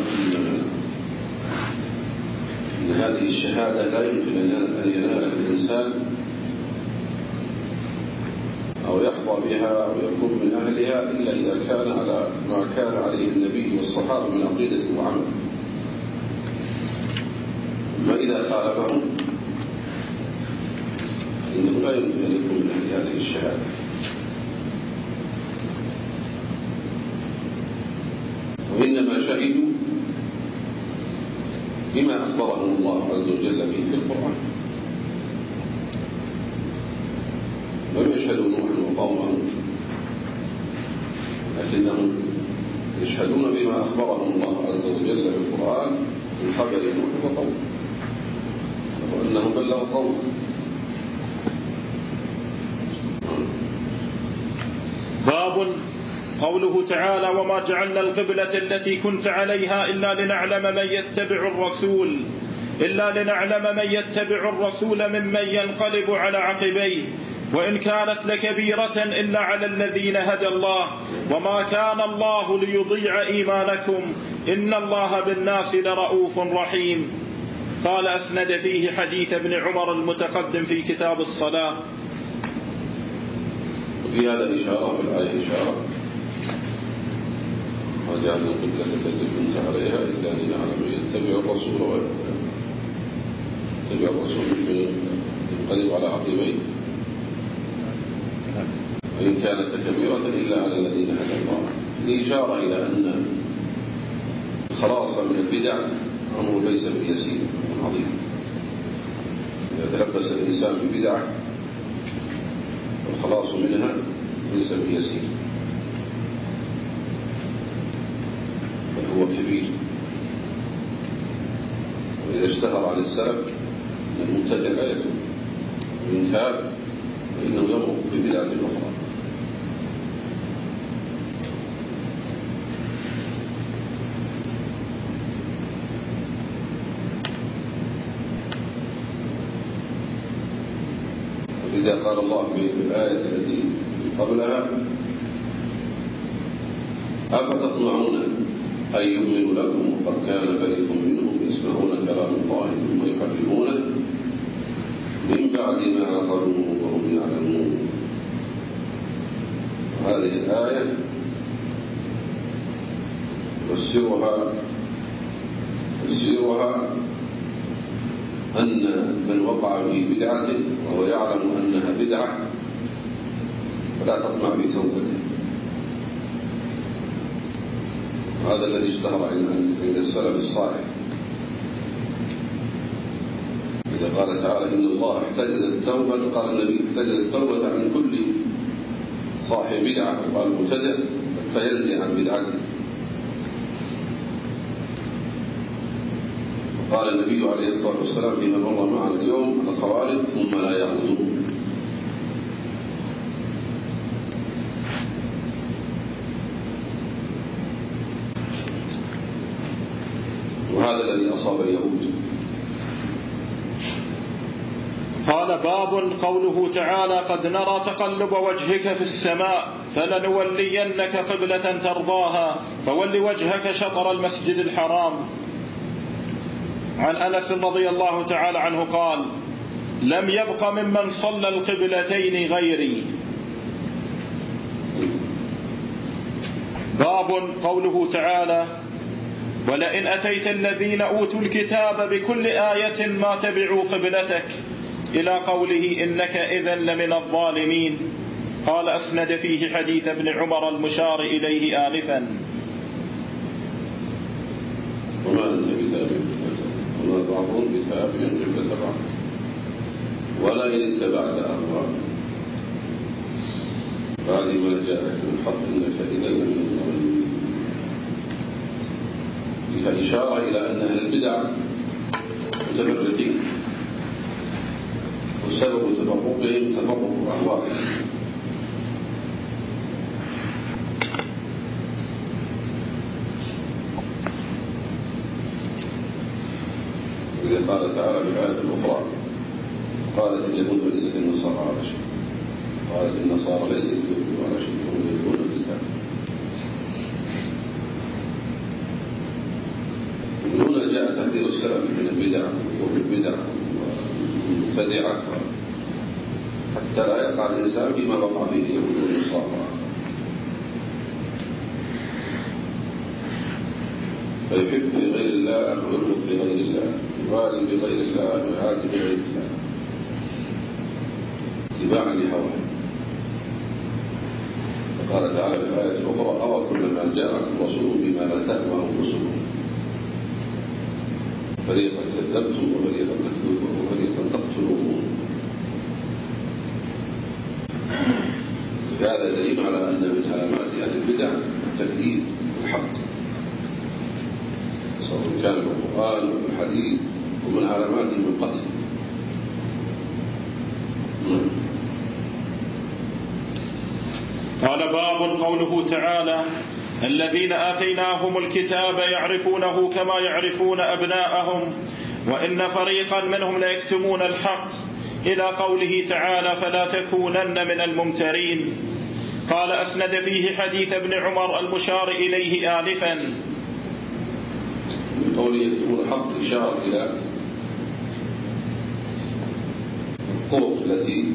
أن هذه الشهادة لا يمكن أن ينالها الإنسان أو يحظى بها أو يكون من أهلها إلا إذا كان على ما كان عليه النبي والصحابة من عقيدة وعمل. أما إذا خالفهم إنه لا يمكن أن يكون من أهل هذه الشهادة. وإنما شهدوا بما أخبرهم الله عز وجل به في القرآن. لم يشهدوا نوح وقومه، لكنهم يشهدون بما أخبرهم الله عز وجل في القرآن من خبر نوح وقومه وأنهم بلغوا قومه. باب قوله تعالى وما جعلنا القبلة التي كنت عليها إلا لنعلم من يتبع الرسول إلا لنعلم من يتبع الرسول ممن ينقلب على عقبيه وإن كانت لكبيرة إلا على الذين هدى الله وما كان الله ليضيع إيمانكم إن الله بالناس لرؤوف رحيم. قال أسند فيه حديث ابن عمر المتقدم في كتاب الصلاة. وفي هذا إشارة في الآية إشارة وجعلنا القبلة التي كنت عليها إلا لنعلم من يتبع الرسول ويتبع الرسول ينقلب على عقبيه وإن كانت كبيرة إلا على الذين هدى الله. لإشارة إلى أن الخلاص من البدع أمر ليس باليسير عظيم. إذا تلبس الإنسان ببدعة والخلاص منها ليس باليسير بل هو كبير. وإذا اشتهر عن السلف أن المبتدع لا يتوب وإن تاب فإنه يمر ببدعة أخرى. إذا قال الله في الآية التي قبلها أفتطمعون أن يؤمنوا لكم وقد كان فريق منهم يسمعون كلام الله ثم يحرفونه من بعد ما عقلوه وهم يعلمون. هذه الآية تفسرها تفسيرها أن من وقع في بدعة وهو يعلم أنها بدعة فلا تطمع بتوبته. هذا الذي اشتهر عند السلف الصالح. إذا قال تعالى إن الله احتجز التوبة قال النبي احتجز التوبة عن كل صاحب بدعة وقال مبتدع فينزع عن بدعته. قال النبي عليه الصلاة والسلام فيما مر معنا اليوم الخوارج ثم لا يعودون. أصاب اليهود. قال باب قوله تعالى قد نرى تقلب وجهك في السماء فلنولينك قبلة ترضاها فول وجهك شطر المسجد الحرام. عن أنس رضي الله تعالى عنه قال لم يبق ممن صلى القبلتين غيري. باب قوله تعالى ولئن أتيت الذين أوتوا الكتاب بكل آية ما تبعوا قبلتك إلى قوله إنك إذن لمن الظالمين. قال أسند فيه حديث ابن عمر المشار إليه آنفا. وما أنت بتابع وما بعضهم بتابع قبلة بعض ولا إن اتبعت أهواءهم بعد ما جاءك من الحق إنك إذن لمن الظالمين. فيها إشارة إلى أن أهل البدع متفرقين وسبب تفرقهم تفرق أهوائهم. إذا قال تعالى في الآية الأخرى قالت اليهود وليست النصارى على شيء قالت النصارى ليست اليهود على شيء وهم يتلون الكتاب. من هنا جاء تحذير السلف من البدع وفي البدع والمبتدعة حتى لا يقع الإنسان فيما وقع فيه اليهود والنصارى فيحب لغير الله ويبغض لغير الله يغالي بغير الله ويعادي بغير الله اتباعا لهواه. وقال تعالى في الآية الأخرى أو كلما جاءكم رسول بما لا تهوى أنفسكم فريقا كذبتم وفريقا تكذبون وفريقا تقتلون. هذا دليل على أن من علامات أهل البدع التكذيب بالحق سواء كان في القرآن وفي الحديث ومن علاماتهم القتل. قال باب قوله تعالى الذين آتيناهم الكتاب يعرفونه كما يعرفون أبناءهم وإن فريقا منهم ليكتمون الحق إلى قوله تعالى فلا تكونن من الممترين. قال أسند فيه حديث ابن عمر المشار إليه آنفا. من قوله يكتمون الحق إشارة إلى الطرق التي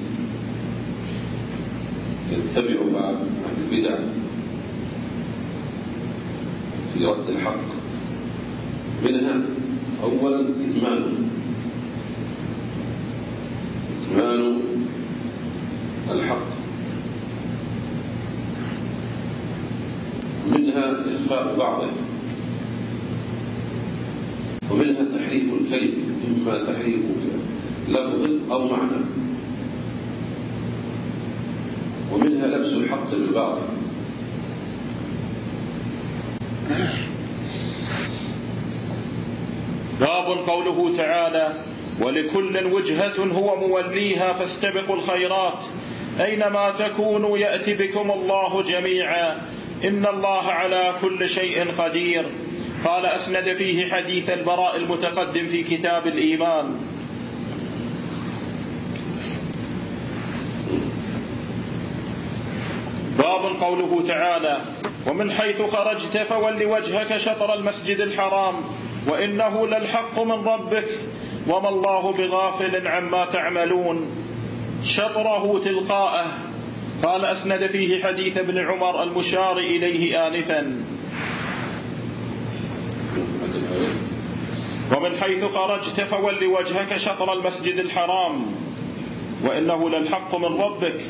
يتبعها أهل البدع في رد الحق. منها أولا إتمان إتمان الحق منها إخفاء بعضه ومنها تحريف الكلم إما تحريف لفظ أو معنى ومنها لبس الحق بالباطل. باب قوله تعالى ولكل وجهة هو موليها فاستبقوا الخيرات أينما تكونوا يأتي بكم الله جميعا إن الله على كل شيء قدير. قال أسند فيه حديث البراء المتقدم في كتاب الإيمان. باب قوله تعالى ومن حيث خرجت فول وجهك شطر المسجد الحرام وإنه للحق من ربك وما الله بغافل عما تعملون. شطره تلقاءه. قال أسند فيه حديث ابن عمر المشار إليه آنفا. ومن حيث خرجت فول وجهك شطر المسجد الحرام وإنه للحق من ربك.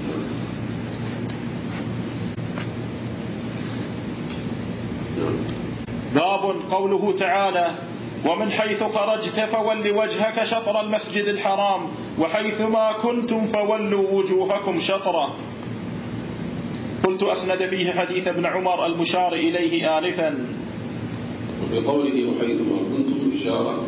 باب قوله تعالى ومن حيث خرجت فول وجهك شطر المسجد الحرام وحيثما كنتم فولوا وجوهكم شطره. قلت أسند فيه حديث ابن عمر المشار إليه آنفا. وفي قوله وحيثما كنتم إشارة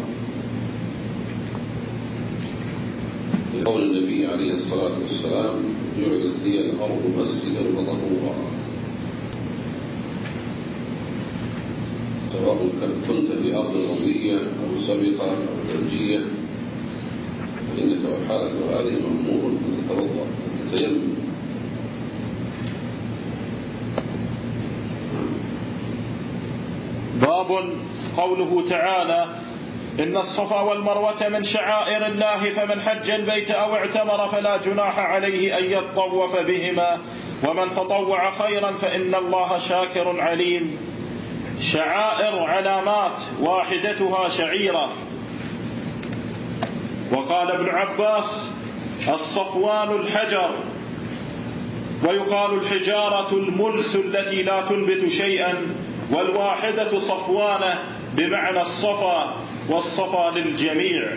لقول النبي عليه الصلاة والسلام جعلت لي الأرض مسجدا وطهورا. رواه كنت في أرض رضية أو سبقة أو ثلجية فإنك وحالك هذه مأمور أن تتوضأ تتيمم. باب قوله تعالى إن الصفا والمروة من شعائر الله فمن حج البيت أو اعتمر فلا جناح عليه أن يطوف بهما ومن تطوع خيرا فإن الله شاكر عليم. شعائر علامات واحدتها شعيرة. وقال ابن عباس الصفوان الحجر، ويقال الحجارة الملس التي لا تنبت شيئا، والواحدة صفوانة بمعنى الصفا، والصفا للجميع.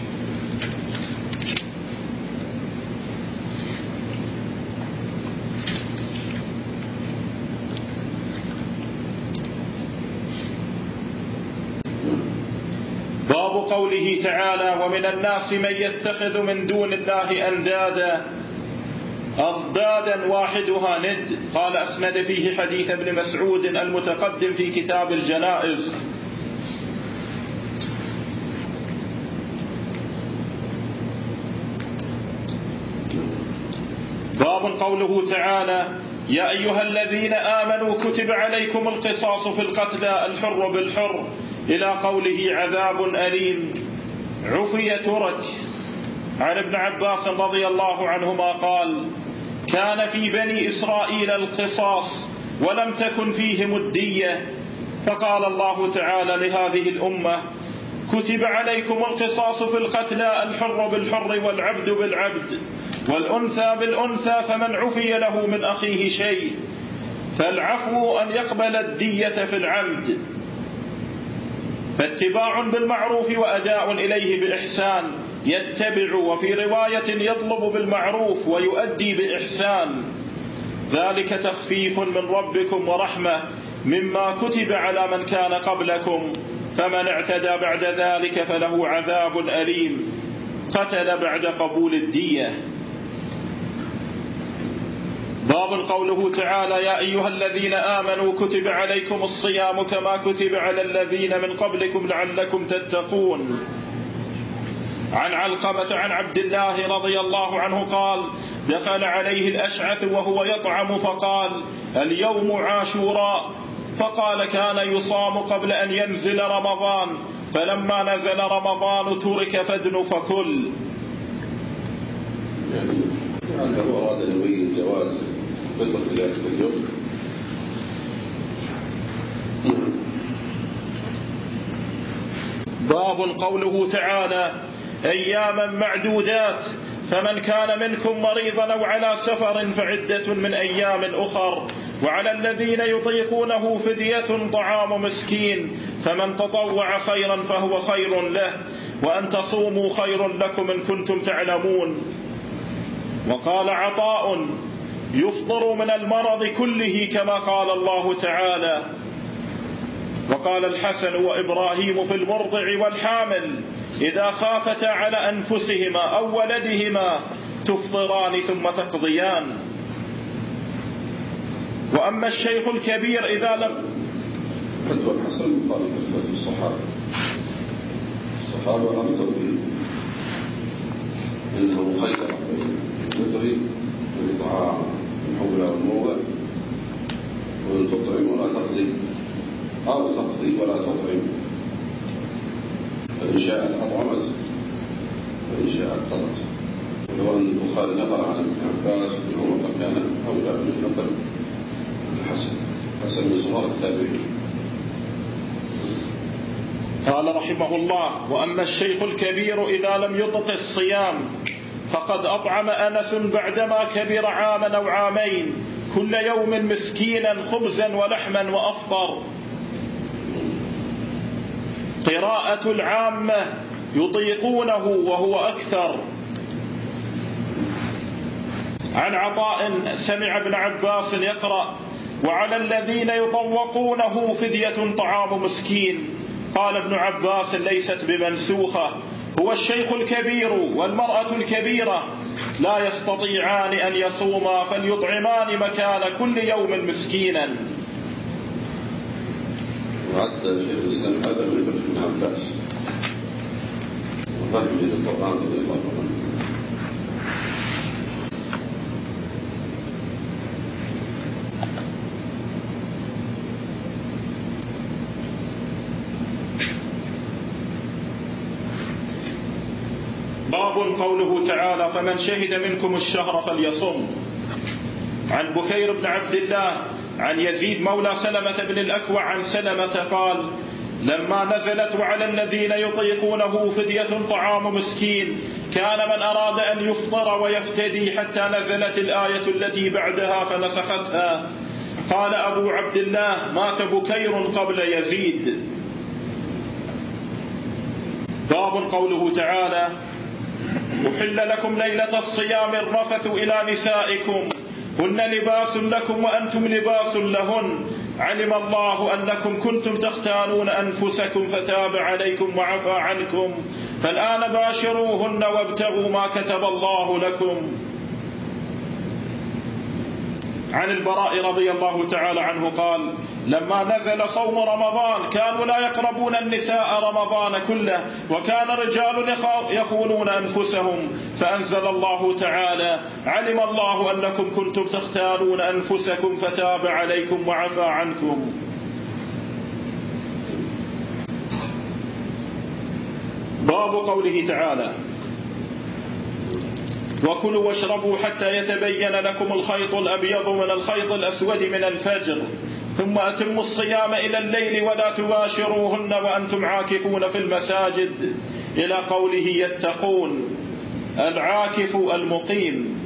باب قوله تعالى ومن الناس من يتخذ من دون الله أندادا أضدادا واحدها ند. قال أسند فيه حديث ابن مسعود المتقدم في كتاب الجنائز. باب قوله تعالى يا أيها الذين آمنوا كتب عليكم القصاص في القتلى الحر بالحر إلى قوله عذاب أليم. عفي ترك. عن ابن عباس رضي الله عنهما قال كان في بني إسرائيل القصاص ولم تكن فيهم الدية، فقال الله تعالى لهذه الأمة كتب عليكم القصاص في القتلى الحر بالحر والعبد بالعبد والأنثى بالأنثى، فمن عفي له من أخيه شيء فالعفو أن يقبل الدية في العمد، فاتباع بالمعروف وأداء إليه بإحسان. يتبع وفي رواية يطلب بالمعروف ويؤدي بإحسان، ذلك تخفيف من ربكم ورحمة مما كتب على من كان قبلكم، فمن اعتدى بعد ذلك فله عذاب أليم. قتل بعد قبول الدية. باب قوله تعالى يا أيها الذين آمنوا كتب عليكم الصيام كما كتب على الذين من قبلكم لعلكم تتقون. عن علقمة عن عبد الله رضي الله عنه قال دخل عليه الأشعث وهو يطعم فقال اليوم عاشوراء، فقال كان يصام قبل أن ينزل رمضان، فلما نزل رمضان ترك فادن فكل. يعني هذا هو أراد أن يبين جواز فطرة ذلك اليوم. باب قوله تعالى أياما معدودات، فمن كان منكم مريضا أو على سفر فعدة من أيام أخر، وعلى الذين يطيقونه فدية طعام مسكين، فمن تطوع خيرا فهو خير له، وأن تصوموا خير لكم إن كنتم تعلمون. وقال عطاء يفطر من المرض كله كما قال الله تعالى. وقال الحسن وإبراهيم في المرضع والحامل إذا خافتا على أنفسهما أو ولدهما تفطران ثم تقضيان. وأما الشيخ الكبير إذا لم فتوى الحسن مخالف فتوى الصحابة. الصحابة أمتوا به إنه خير الفطر والإطعام من حول والموضع، وأن تطعم ولا تقضي أو تقضي ولا تطعم، فإن شاءت أطعمت وإن شاءت قضت. ولو أن البخاري نقل عن ابن عباس بن عمر كان أولى من نقل الحسن حسن من صغار التابعين. قال رحمه الله وأما الشيخ الكبير إذا لم يطق الصيام فقد أطعم أنس بعدما كبر عاما أو عامين كل يوم مسكينا خبزا ولحما وأفطر. قراءة العامة يطيقونه وهو أكثر. عن عطاء سمع ابن عباس يقرأ وعلى الذين يطوقونه فدية طعام مسكين. قال ابن عباس ليست بمنسوخة، هو الشيخ الكبير والمرأة الكبيرة لا يستطيعان أن يصوما فليطعمان مكان كل يوم مسكينا. وعد شيخ الإسلام هذا من ابن عباس وفهم للقرآن رضي الله عنه. باب قوله تعالى فمن شهد منكم الشهر فليصم. عن بكير بن عبد الله عن يزيد مولى سلمة بن الأكوع عن سلمة قال لما نزلت وعلى الذين يطيقونه فدية طعام مسكين كان من أراد أن يفطر ويفتدي حتى نزلت الآية التي بعدها فنسختها. قال أبو عبد الله مات بكير قبل يزيد. باب قوله تعالى أحل لكم ليلة الصيام الرفث إلى نسائكم هن لباس لكم وأنتم لباس لهن علم الله أنكم كنتم تختانون أنفسكم فتاب عليكم وعفى عنكم فالآن باشروهن وابتغوا ما كتب الله لكم. عن البراء رضي الله تعالى عنه قال لما نزل صوم رمضان كانوا لا يقربون النساء رمضان كله وكان رجال يخونون أنفسهم فأنزل الله تعالى علم الله أنكم كنتم تختارون أنفسكم فتاب عليكم وعفى عنكم. باب قوله تعالى وكلوا واشربوا حتى يتبين لكم الخيط الأبيض من الخيط الأسود من الفجر ثم أتموا الصيام إلى الليل ولا تباشروهن وأنتم عاكفون في المساجد إلى قوله يتقون العاكف المقيم.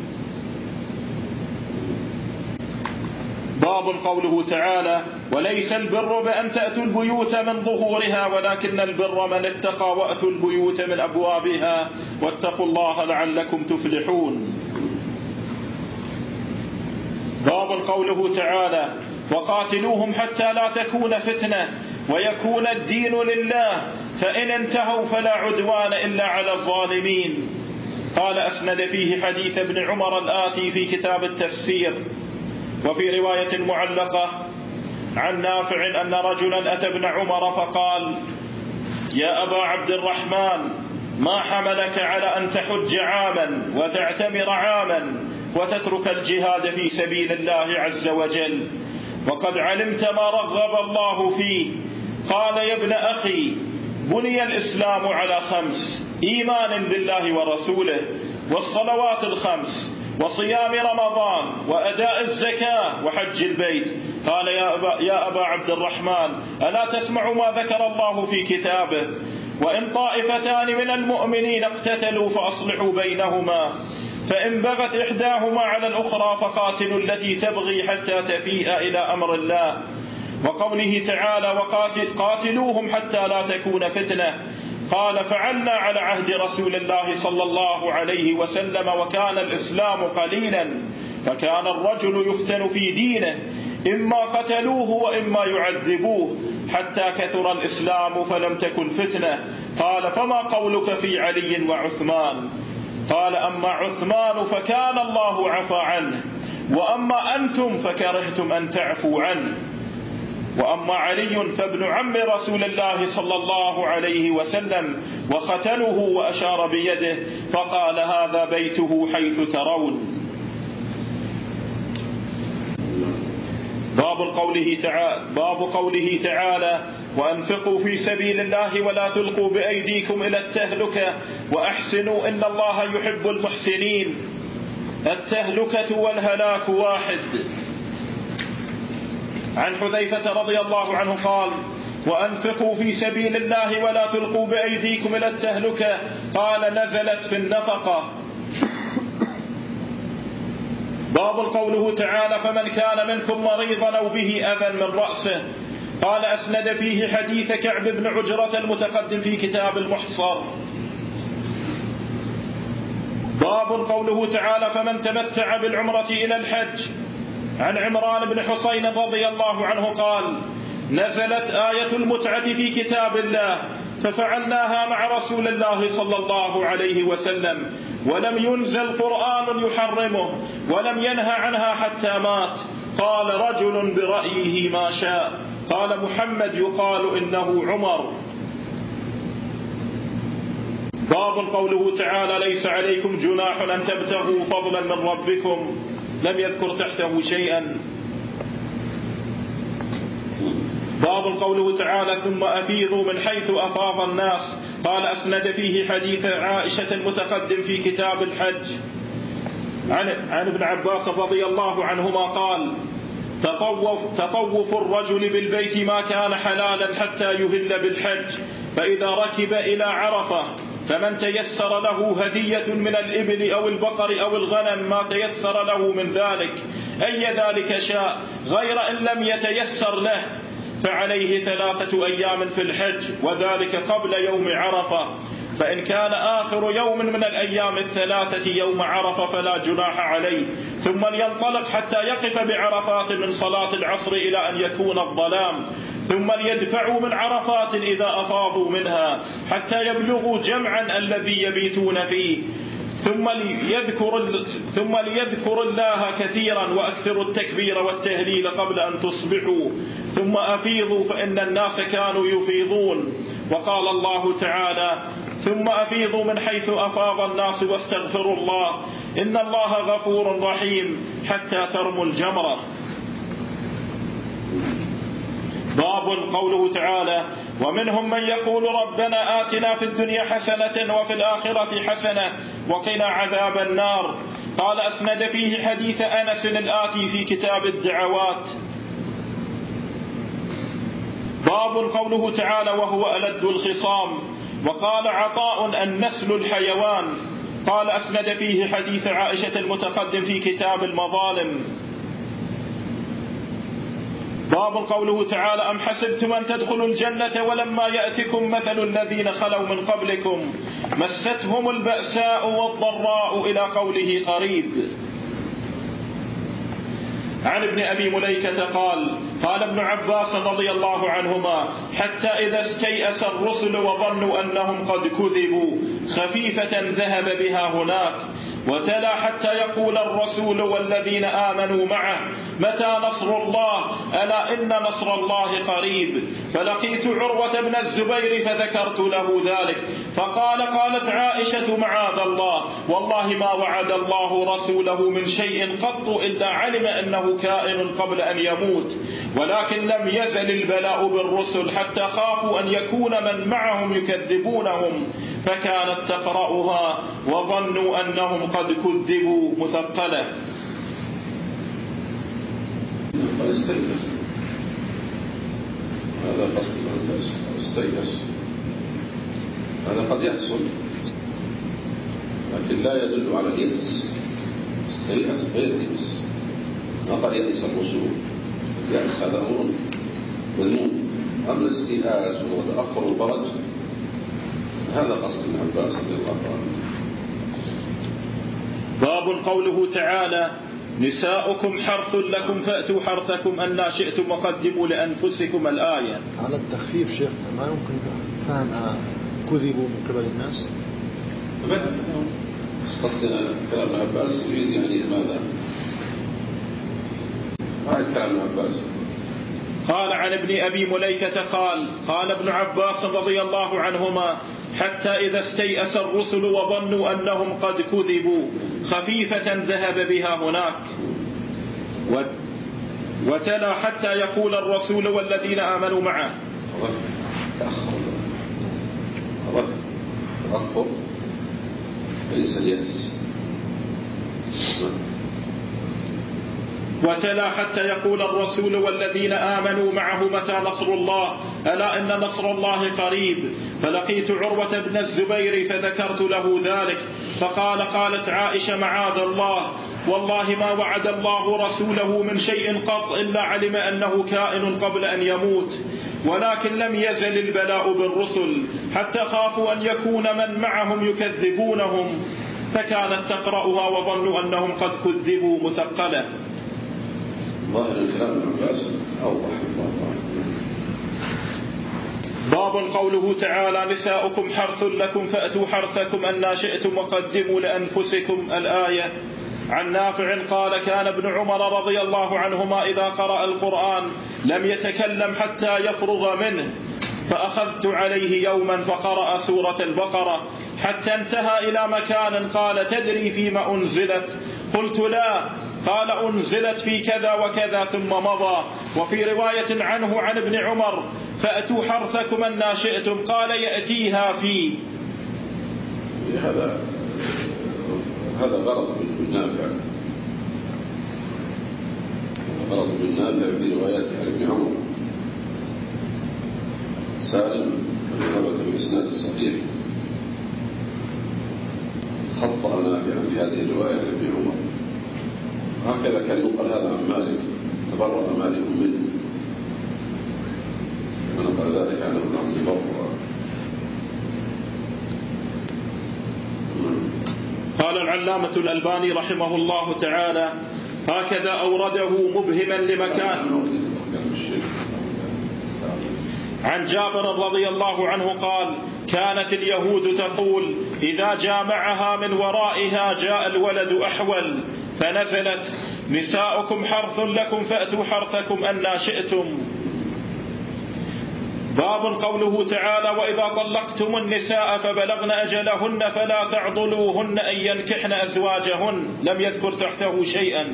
باب قوله تعالى وليس البر بأن تأتوا البيوت من ظهورها ولكن البر من اتقى وأتوا البيوت من أبوابها واتقوا الله لعلكم تفلحون. باب قوله تعالى وقاتلوهم حتى لا تكون فتنة ويكون الدين لله فإن انتهوا فلا عدوان إلا على الظالمين. قال أسند فيه حديث ابن عمر الآتي في كتاب التفسير. وفي رواية معلقة عن نافع أن رجلا أتى ابن عمر فقال يا أبا عبد الرحمن ما حملك على أن تحج عاما وتعتمر عاما وتترك الجهاد في سبيل الله عز وجل وقد علمت ما رغب الله فيه؟ قال يا ابن أخي بني الإسلام على خمس إيمان بالله ورسوله والصلوات الخمس وصيام رمضان وأداء الزكاة وحج البيت. قال يا أبا, يا أبا عبد الرحمن ألا تسمع ما ذكر الله في كتابه وإن طائفتان من المؤمنين اقتتلوا فأصلحوا بينهما فإن بغت إحداهما على الأخرى فقاتلوا التي تبغي حتى تفيء إلى أمر الله. وقوله تعالى وقاتلوهم حتى لا تكون فتنة. قال فعلنا على عهد رسول الله صلى الله عليه وسلم وكان الإسلام قليلا فكان الرجل يفتن في دينه إما قتلوه وإما يعذبوه حتى كثر الإسلام فلم تكن فتنة. قال فما قولك في علي وعثمان؟ قال أما عثمان فكان الله عفى عنه وأما أنتم فكرهتم أن تعفوا عنه وأما علي فابن عم رسول الله صلى الله عليه وسلم وختنه وأشار بيده فقال هذا بيته حيث ترون. باب قوله تعالى باب قوله تعالى وأنفقوا في سبيل الله ولا تلقوا بأيديكم إلى التهلكة وأحسنوا إن الله يحب المحسنين. التهلكة والهلاك واحد. عن حذيفة رضي الله عنه قال وأنفقوا في سبيل الله ولا تلقوا بأيديكم إلى التهلكة قال نزلت في النفقة. باب قوله تعالى فمن كان منكم مريضا أو به أذى من رأسه. قال أسند فيه حديث كعب بن عجرة المتقدم في كتاب المحصر. باب قوله تعالى فمن تمتع بالعمرة إلى الحج. عن عمران بن حسين رضي الله عنه قال نزلت آية المتعة في كتاب الله ففعلناها مع رسول الله صلى الله عليه وسلم ولم ينزل قرآن يحرمه ولم ينهى عنها حتى مات. قال رجل برأيه ما شاء قال محمد يقال إنه عمر. باب قوله تعالى ليس عليكم جناح أن تبتغوا فضلا من ربكم، لم يذكر تحته شيئا. باب قوله تعالى ثم أفيضوا من حيث أفاض الناس، قال أسند فيه حديث عائشة المتقدم في كتاب الحج عن, عن ابن عباس رضي الله عنهما قال تطوف, تطوف الرجل بالبيت ما كان حلالا حتى يهل بالحج، فإذا ركب إلى عرفة فمن تيسر له هدية من الإبل أو البقر أو الغنم ما تيسر له من ذلك أي ذلك شاء، غير إن لم يتيسر له فعليه ثلاثة أيام في الحج، وذلك قبل يوم عرفة، فإن كان آخر يوم من الأيام الثلاثة يوم عرفة فلا جناح عليه، ثم لينطلق حتى يقف بعرفات من صلاة العصر إلى أن يكون الظلام، ثم ليدفعوا من عرفات إذا أفاضوا منها حتى يبلغوا جمعا الذي يبيتون فيه، ثم ليذكر, ثم ليذكر الله كثيرا وأكثروا التكبير والتهليل قبل أن تصبحوا، ثم أفيضوا فإن الناس كانوا يفيضون. وقال الله تعالى ثم أفيضوا من حيث أفاض الناس واستغفروا الله إن الله غفور رحيم حتى ترموا الجمرة. باب قوله تعالى ومنهم من يقول ربنا آتنا في الدنيا حسنة وفي الآخرة حسنة وقنا عذاب النار، قال أسند فيه حديث أنس الآتي في كتاب الدعوات. باب قوله تعالى وهو ألد الخصام، وقال عطاء النسل الحيوان، قال أسند فيه حديث عائشة المتقدم في كتاب المظالم. باب قوله تعالى أم حسبتم أن تدخلوا الجنة ولما يأتكم مثل الذين خلوا من قبلكم مستهم البأساء والضراء إلى قوله قريب. عن ابن أبي مليكة قال قال ابن عباس رضي الله عنهما حتى إذا استيأس الرسل وظنوا أنهم قد كذبوا خفيفة ذهب بها هناك، وتلا حتى يقول الرسول والذين آمنوا معه متى نصر الله ألا إن نصر الله قريب، فلقيت عروة بن الزبير فذكرت له ذلك فقال قالت عائشة معاذ الله والله ما وعد الله رسوله من شيء قط إلا علم أنه كائن قبل أن يموت، ولكن لم يزل البلاء بالرسل حتى خافوا أن يكون من معهم يكذبونهم فكانت تقرأها وظنوا أنهم قد كذبوا مثقلة. قد استيأس، هذا قصد الناس استيأس، هذا قد يحصل لكن لا يدل على اليأس. استيأس غير اليأس، ما قد يأس الرسول، اليأس هذا أمر مذموم، أما الاستيئاس وهو تأخر الفرج هذا قصد ابن عباس رضي الله عنه. باب قوله تعالى نساؤكم حرث لكم فأتوا حرثكم أن شئتم وقدموا لأنفسكم الآية. على التخفيف شيخنا ما يمكن فهم كذبوا من قبل الناس. قصدنا كلام ابن عباس يريد يعني ماذا؟ هذا كلام ابن عباس. قال عن ابن أبي مليكة قال قال ابن عباس رضي الله عنهما حتى إذا استيأس الرسل وظنوا أنهم قد كذبوا خفيفة ذهب بها هناك، وتلا حتى يقول الرسول والذين آمنوا معه. تأخر تأخر ليس اليأس. وتلا حتى يقول الرسول والذين آمنوا معه متى نصر الله ألا إن نصر الله قريب، فلقيت عروة بن الزبير فذكرت له ذلك فقال قالت عائشة معاذ الله والله ما وعد الله رسوله من شيء قط إلا علم أنه كائن قبل أن يموت، ولكن لم يزل البلاء بالرسل حتى خافوا أن يكون من معهم يكذبونهم فكانت تقرأها وظنوا أنهم قد كذبوا مثقلة. ظاهر الكلام العباس أوضح الله. باب قوله تعالى نساؤكم حرث لكم فأتوا حرثكم أن شئتم وقدموا لأنفسكم الآية. عن نافع قال كان ابن عمر رضي الله عنهما إذا قرأ القرآن لم يتكلم حتى يفرغ منه، فأخذت عليه يوما فقرأ سورة البقرة حتى انتهى إلى مكان قال تدري فيما أنزلت؟ قلت لا. قال أنزلت في كذا وكذا ثم مضى. وفي رواية عنه عن ابن عمر فأتوا حرثكم أن شئتم قال يأتيها في. هذا هذا غرض بالنافع، غرض بالنافع في روايته عن ابن عمر سالم ثبت بالإسناد الصحيح. خطأ نافعا في هذه الرواية عن ابن عمر، هكذا كان يقال هذا عن مالك، تبرأ مالك منه ونقل ذلك عن ابن عبد البر. قال العلامة الألباني رحمه الله تعالى هكذا أورده مبهما لمكان. عن جابر رضي الله عنه قال كانت اليهود تقول إذا جامعها من ورائها جاء الولد أحول، فنزلت نساؤكم حرث لكم فأتوا حرثكم أن شئتم. باب قوله تعالى وإذا طلقتم النساء فبلغن أجلهن فلا تعضلوهن أن ينكحن أزواجهن، لم يذكر تحته شيئا.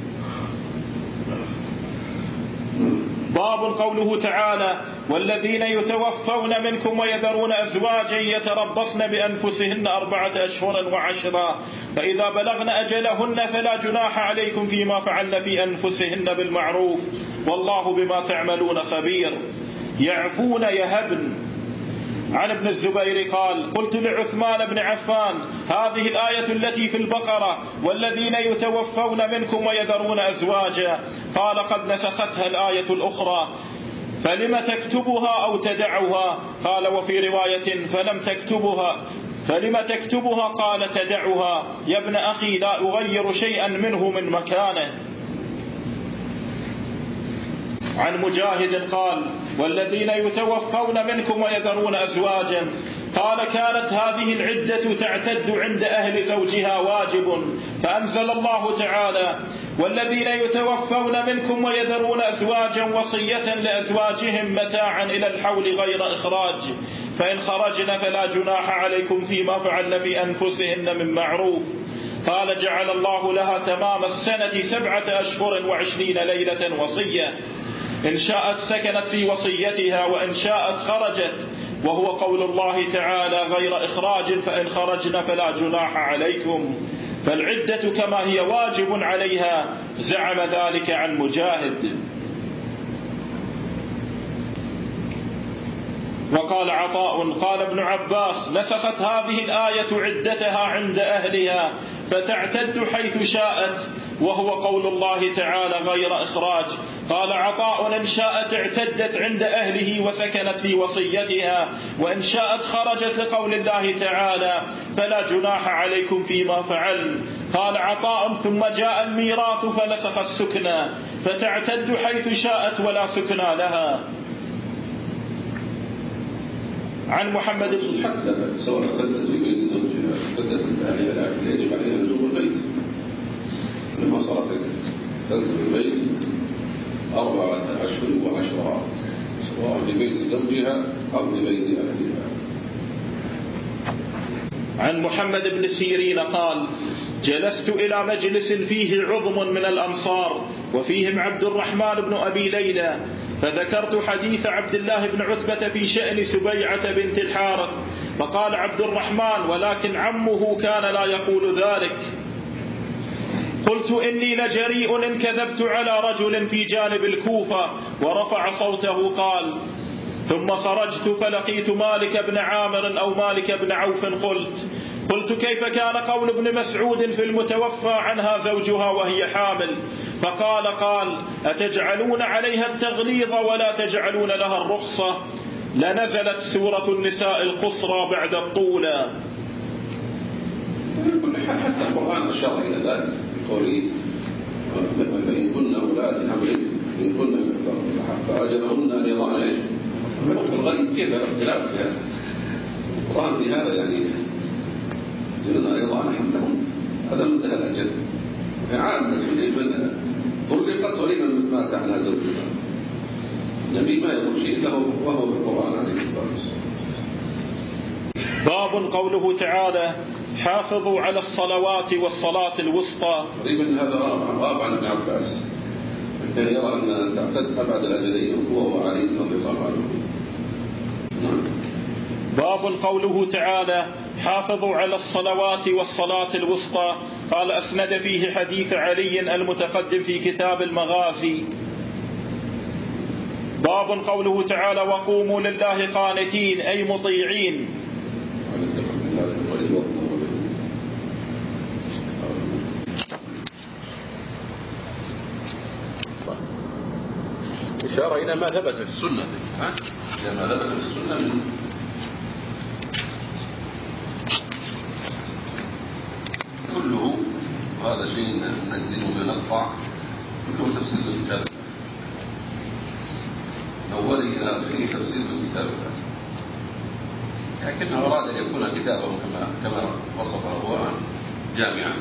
باب قوله تعالى والذين يتوفون منكم ويذرون أزواجا يتربصن بأنفسهن أربعة أشهر وعشرا فإذا بلغن أجلهن فلا جناح عليكم فيما فعلن في أنفسهن بالمعروف والله بما تعملون خبير. يعفون يهبن. عن ابن الزبير قال قلت لعثمان بن عفان هذه الآية التي في البقرة والذين يتوفون منكم ويذرون أزواجا، قال قد نسختها الآية الأخرى فلم تكتبها أو تدعها؟ قال وفي رواية فلم تكتبها فلم تكتبها؟ قال تدعها. يا ابن أخي لا أغير شيئا منه من مكانه. عن مجاهد قال والذين يتوفون منكم ويذرون أزواجا، قال كانت هذه العدة تعتد عند أهل زوجها واجب، فأنزل الله تعالى والذين يتوفون منكم ويذرون أزواجا وصية لأزواجهم متاعا إلى الحول غير إخراج، فإن خرجن فلا جناح عليكم فيما فعلن في أنفسهن من معروف. قال جعل الله لها تمام السنة سبعة أشهر وعشرين ليلة وصية، إن شاءت سكنت في وصيتها وإن شاءت خرجت، وهو قول الله تعالى غير إخراج، فإن خرجن فلا جناح عليكم. فالعدة كما هي واجب عليها، زعم ذلك عن مجاهد. وقال عطاء قال ابن عباس نسخت هذه الآية عدتها عند أهلها فتعتد حيث شاءت، وهو قول الله تعالى غير إخراج. قال عطاء إن شاءت اعتدت عند أهله وسكنت في وصيتها، وإن شاءت خرجت لقول الله تعالى فلا جناح عليكم فيما فعل. قال عطاء ثم جاء الميراث فنسخ السكنى فتعتد حيث شاءت ولا سكنى لها. عن محمد بن حتى سواء اعتدت في بيت زوجها اعتدت عند أهلها لكن يجب عليها لزوم البيت لما صارت اعتدت في البيت أربعة أشهر وعشرة سواء لبيت زوجها أو لبيت أهلها. عن محمد بن سيرين قال جلست إلى مجلس فيه عظم من الأنصار وفيهم عبد الرحمن بن أبي ليلى، فذكرت حديث عبد الله بن عتبة في شأن سبيعة بنت الحارث، فقال عبد الرحمن ولكن عمه كان لا يقول ذلك. قلت إني لجريء إن كذبت على رجل في جانب الكوفة، ورفع صوته قال ثم خرجت فلقيت مالك بن عامر أو مالك بن عوف قلت قلت كيف كان قول ابن مسعود في المتوفى عنها زوجها وهي حامل؟ فقال قال أتجعلون عليها التغليظ ولا تجعلون لها الرخصة؟ لنزلت سورة النساء القصرى بعد الطولى. حتى القرآن أشار إلى ذلك بقوله فإن كن أولاد حمل إن كن فأجلهن أن يضعن إيش الغيب. كيف الاختلاف في هذا القرآن في هذا؟ يعني يقولون أن يضعن حملهم، هذا منتهى الأجل عامة لمن طلقت ولمن مات عنها زوجها. النبي ما يقول شيء له وهو في القرآن عليه الصلاة والسلام. باب قوله تعالى حافظوا على الصلوات والصلاة الوسطى. تقريبا هذا غاب عن ابن عباس، كان يرى أن تعتد أبعد الأجلين هو وعلي رضي الله عنه. باب قوله تعالى حافظوا على الصلوات والصلاة الوسطى. قال أسند فيه حديث علي المتقدم في كتاب المغازي. باب قوله تعالى وقوموا لله قانتين أي مطيعين. إشارة إلى ما ثبت في السنة، ها؟ إلى ما ثبت في السنة من كله، هذا شيء نجزم ونقطع، كله تفسير الكتاب أوله إلى آخره تفسير الكتاب، لكنه أراد أن يكون كتابه كما كما وصفه هو جامعا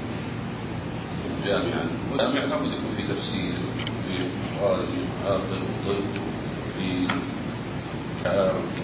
جامعا وجامعا لابد يكون في تفسير، في غازي آخر وضيف، في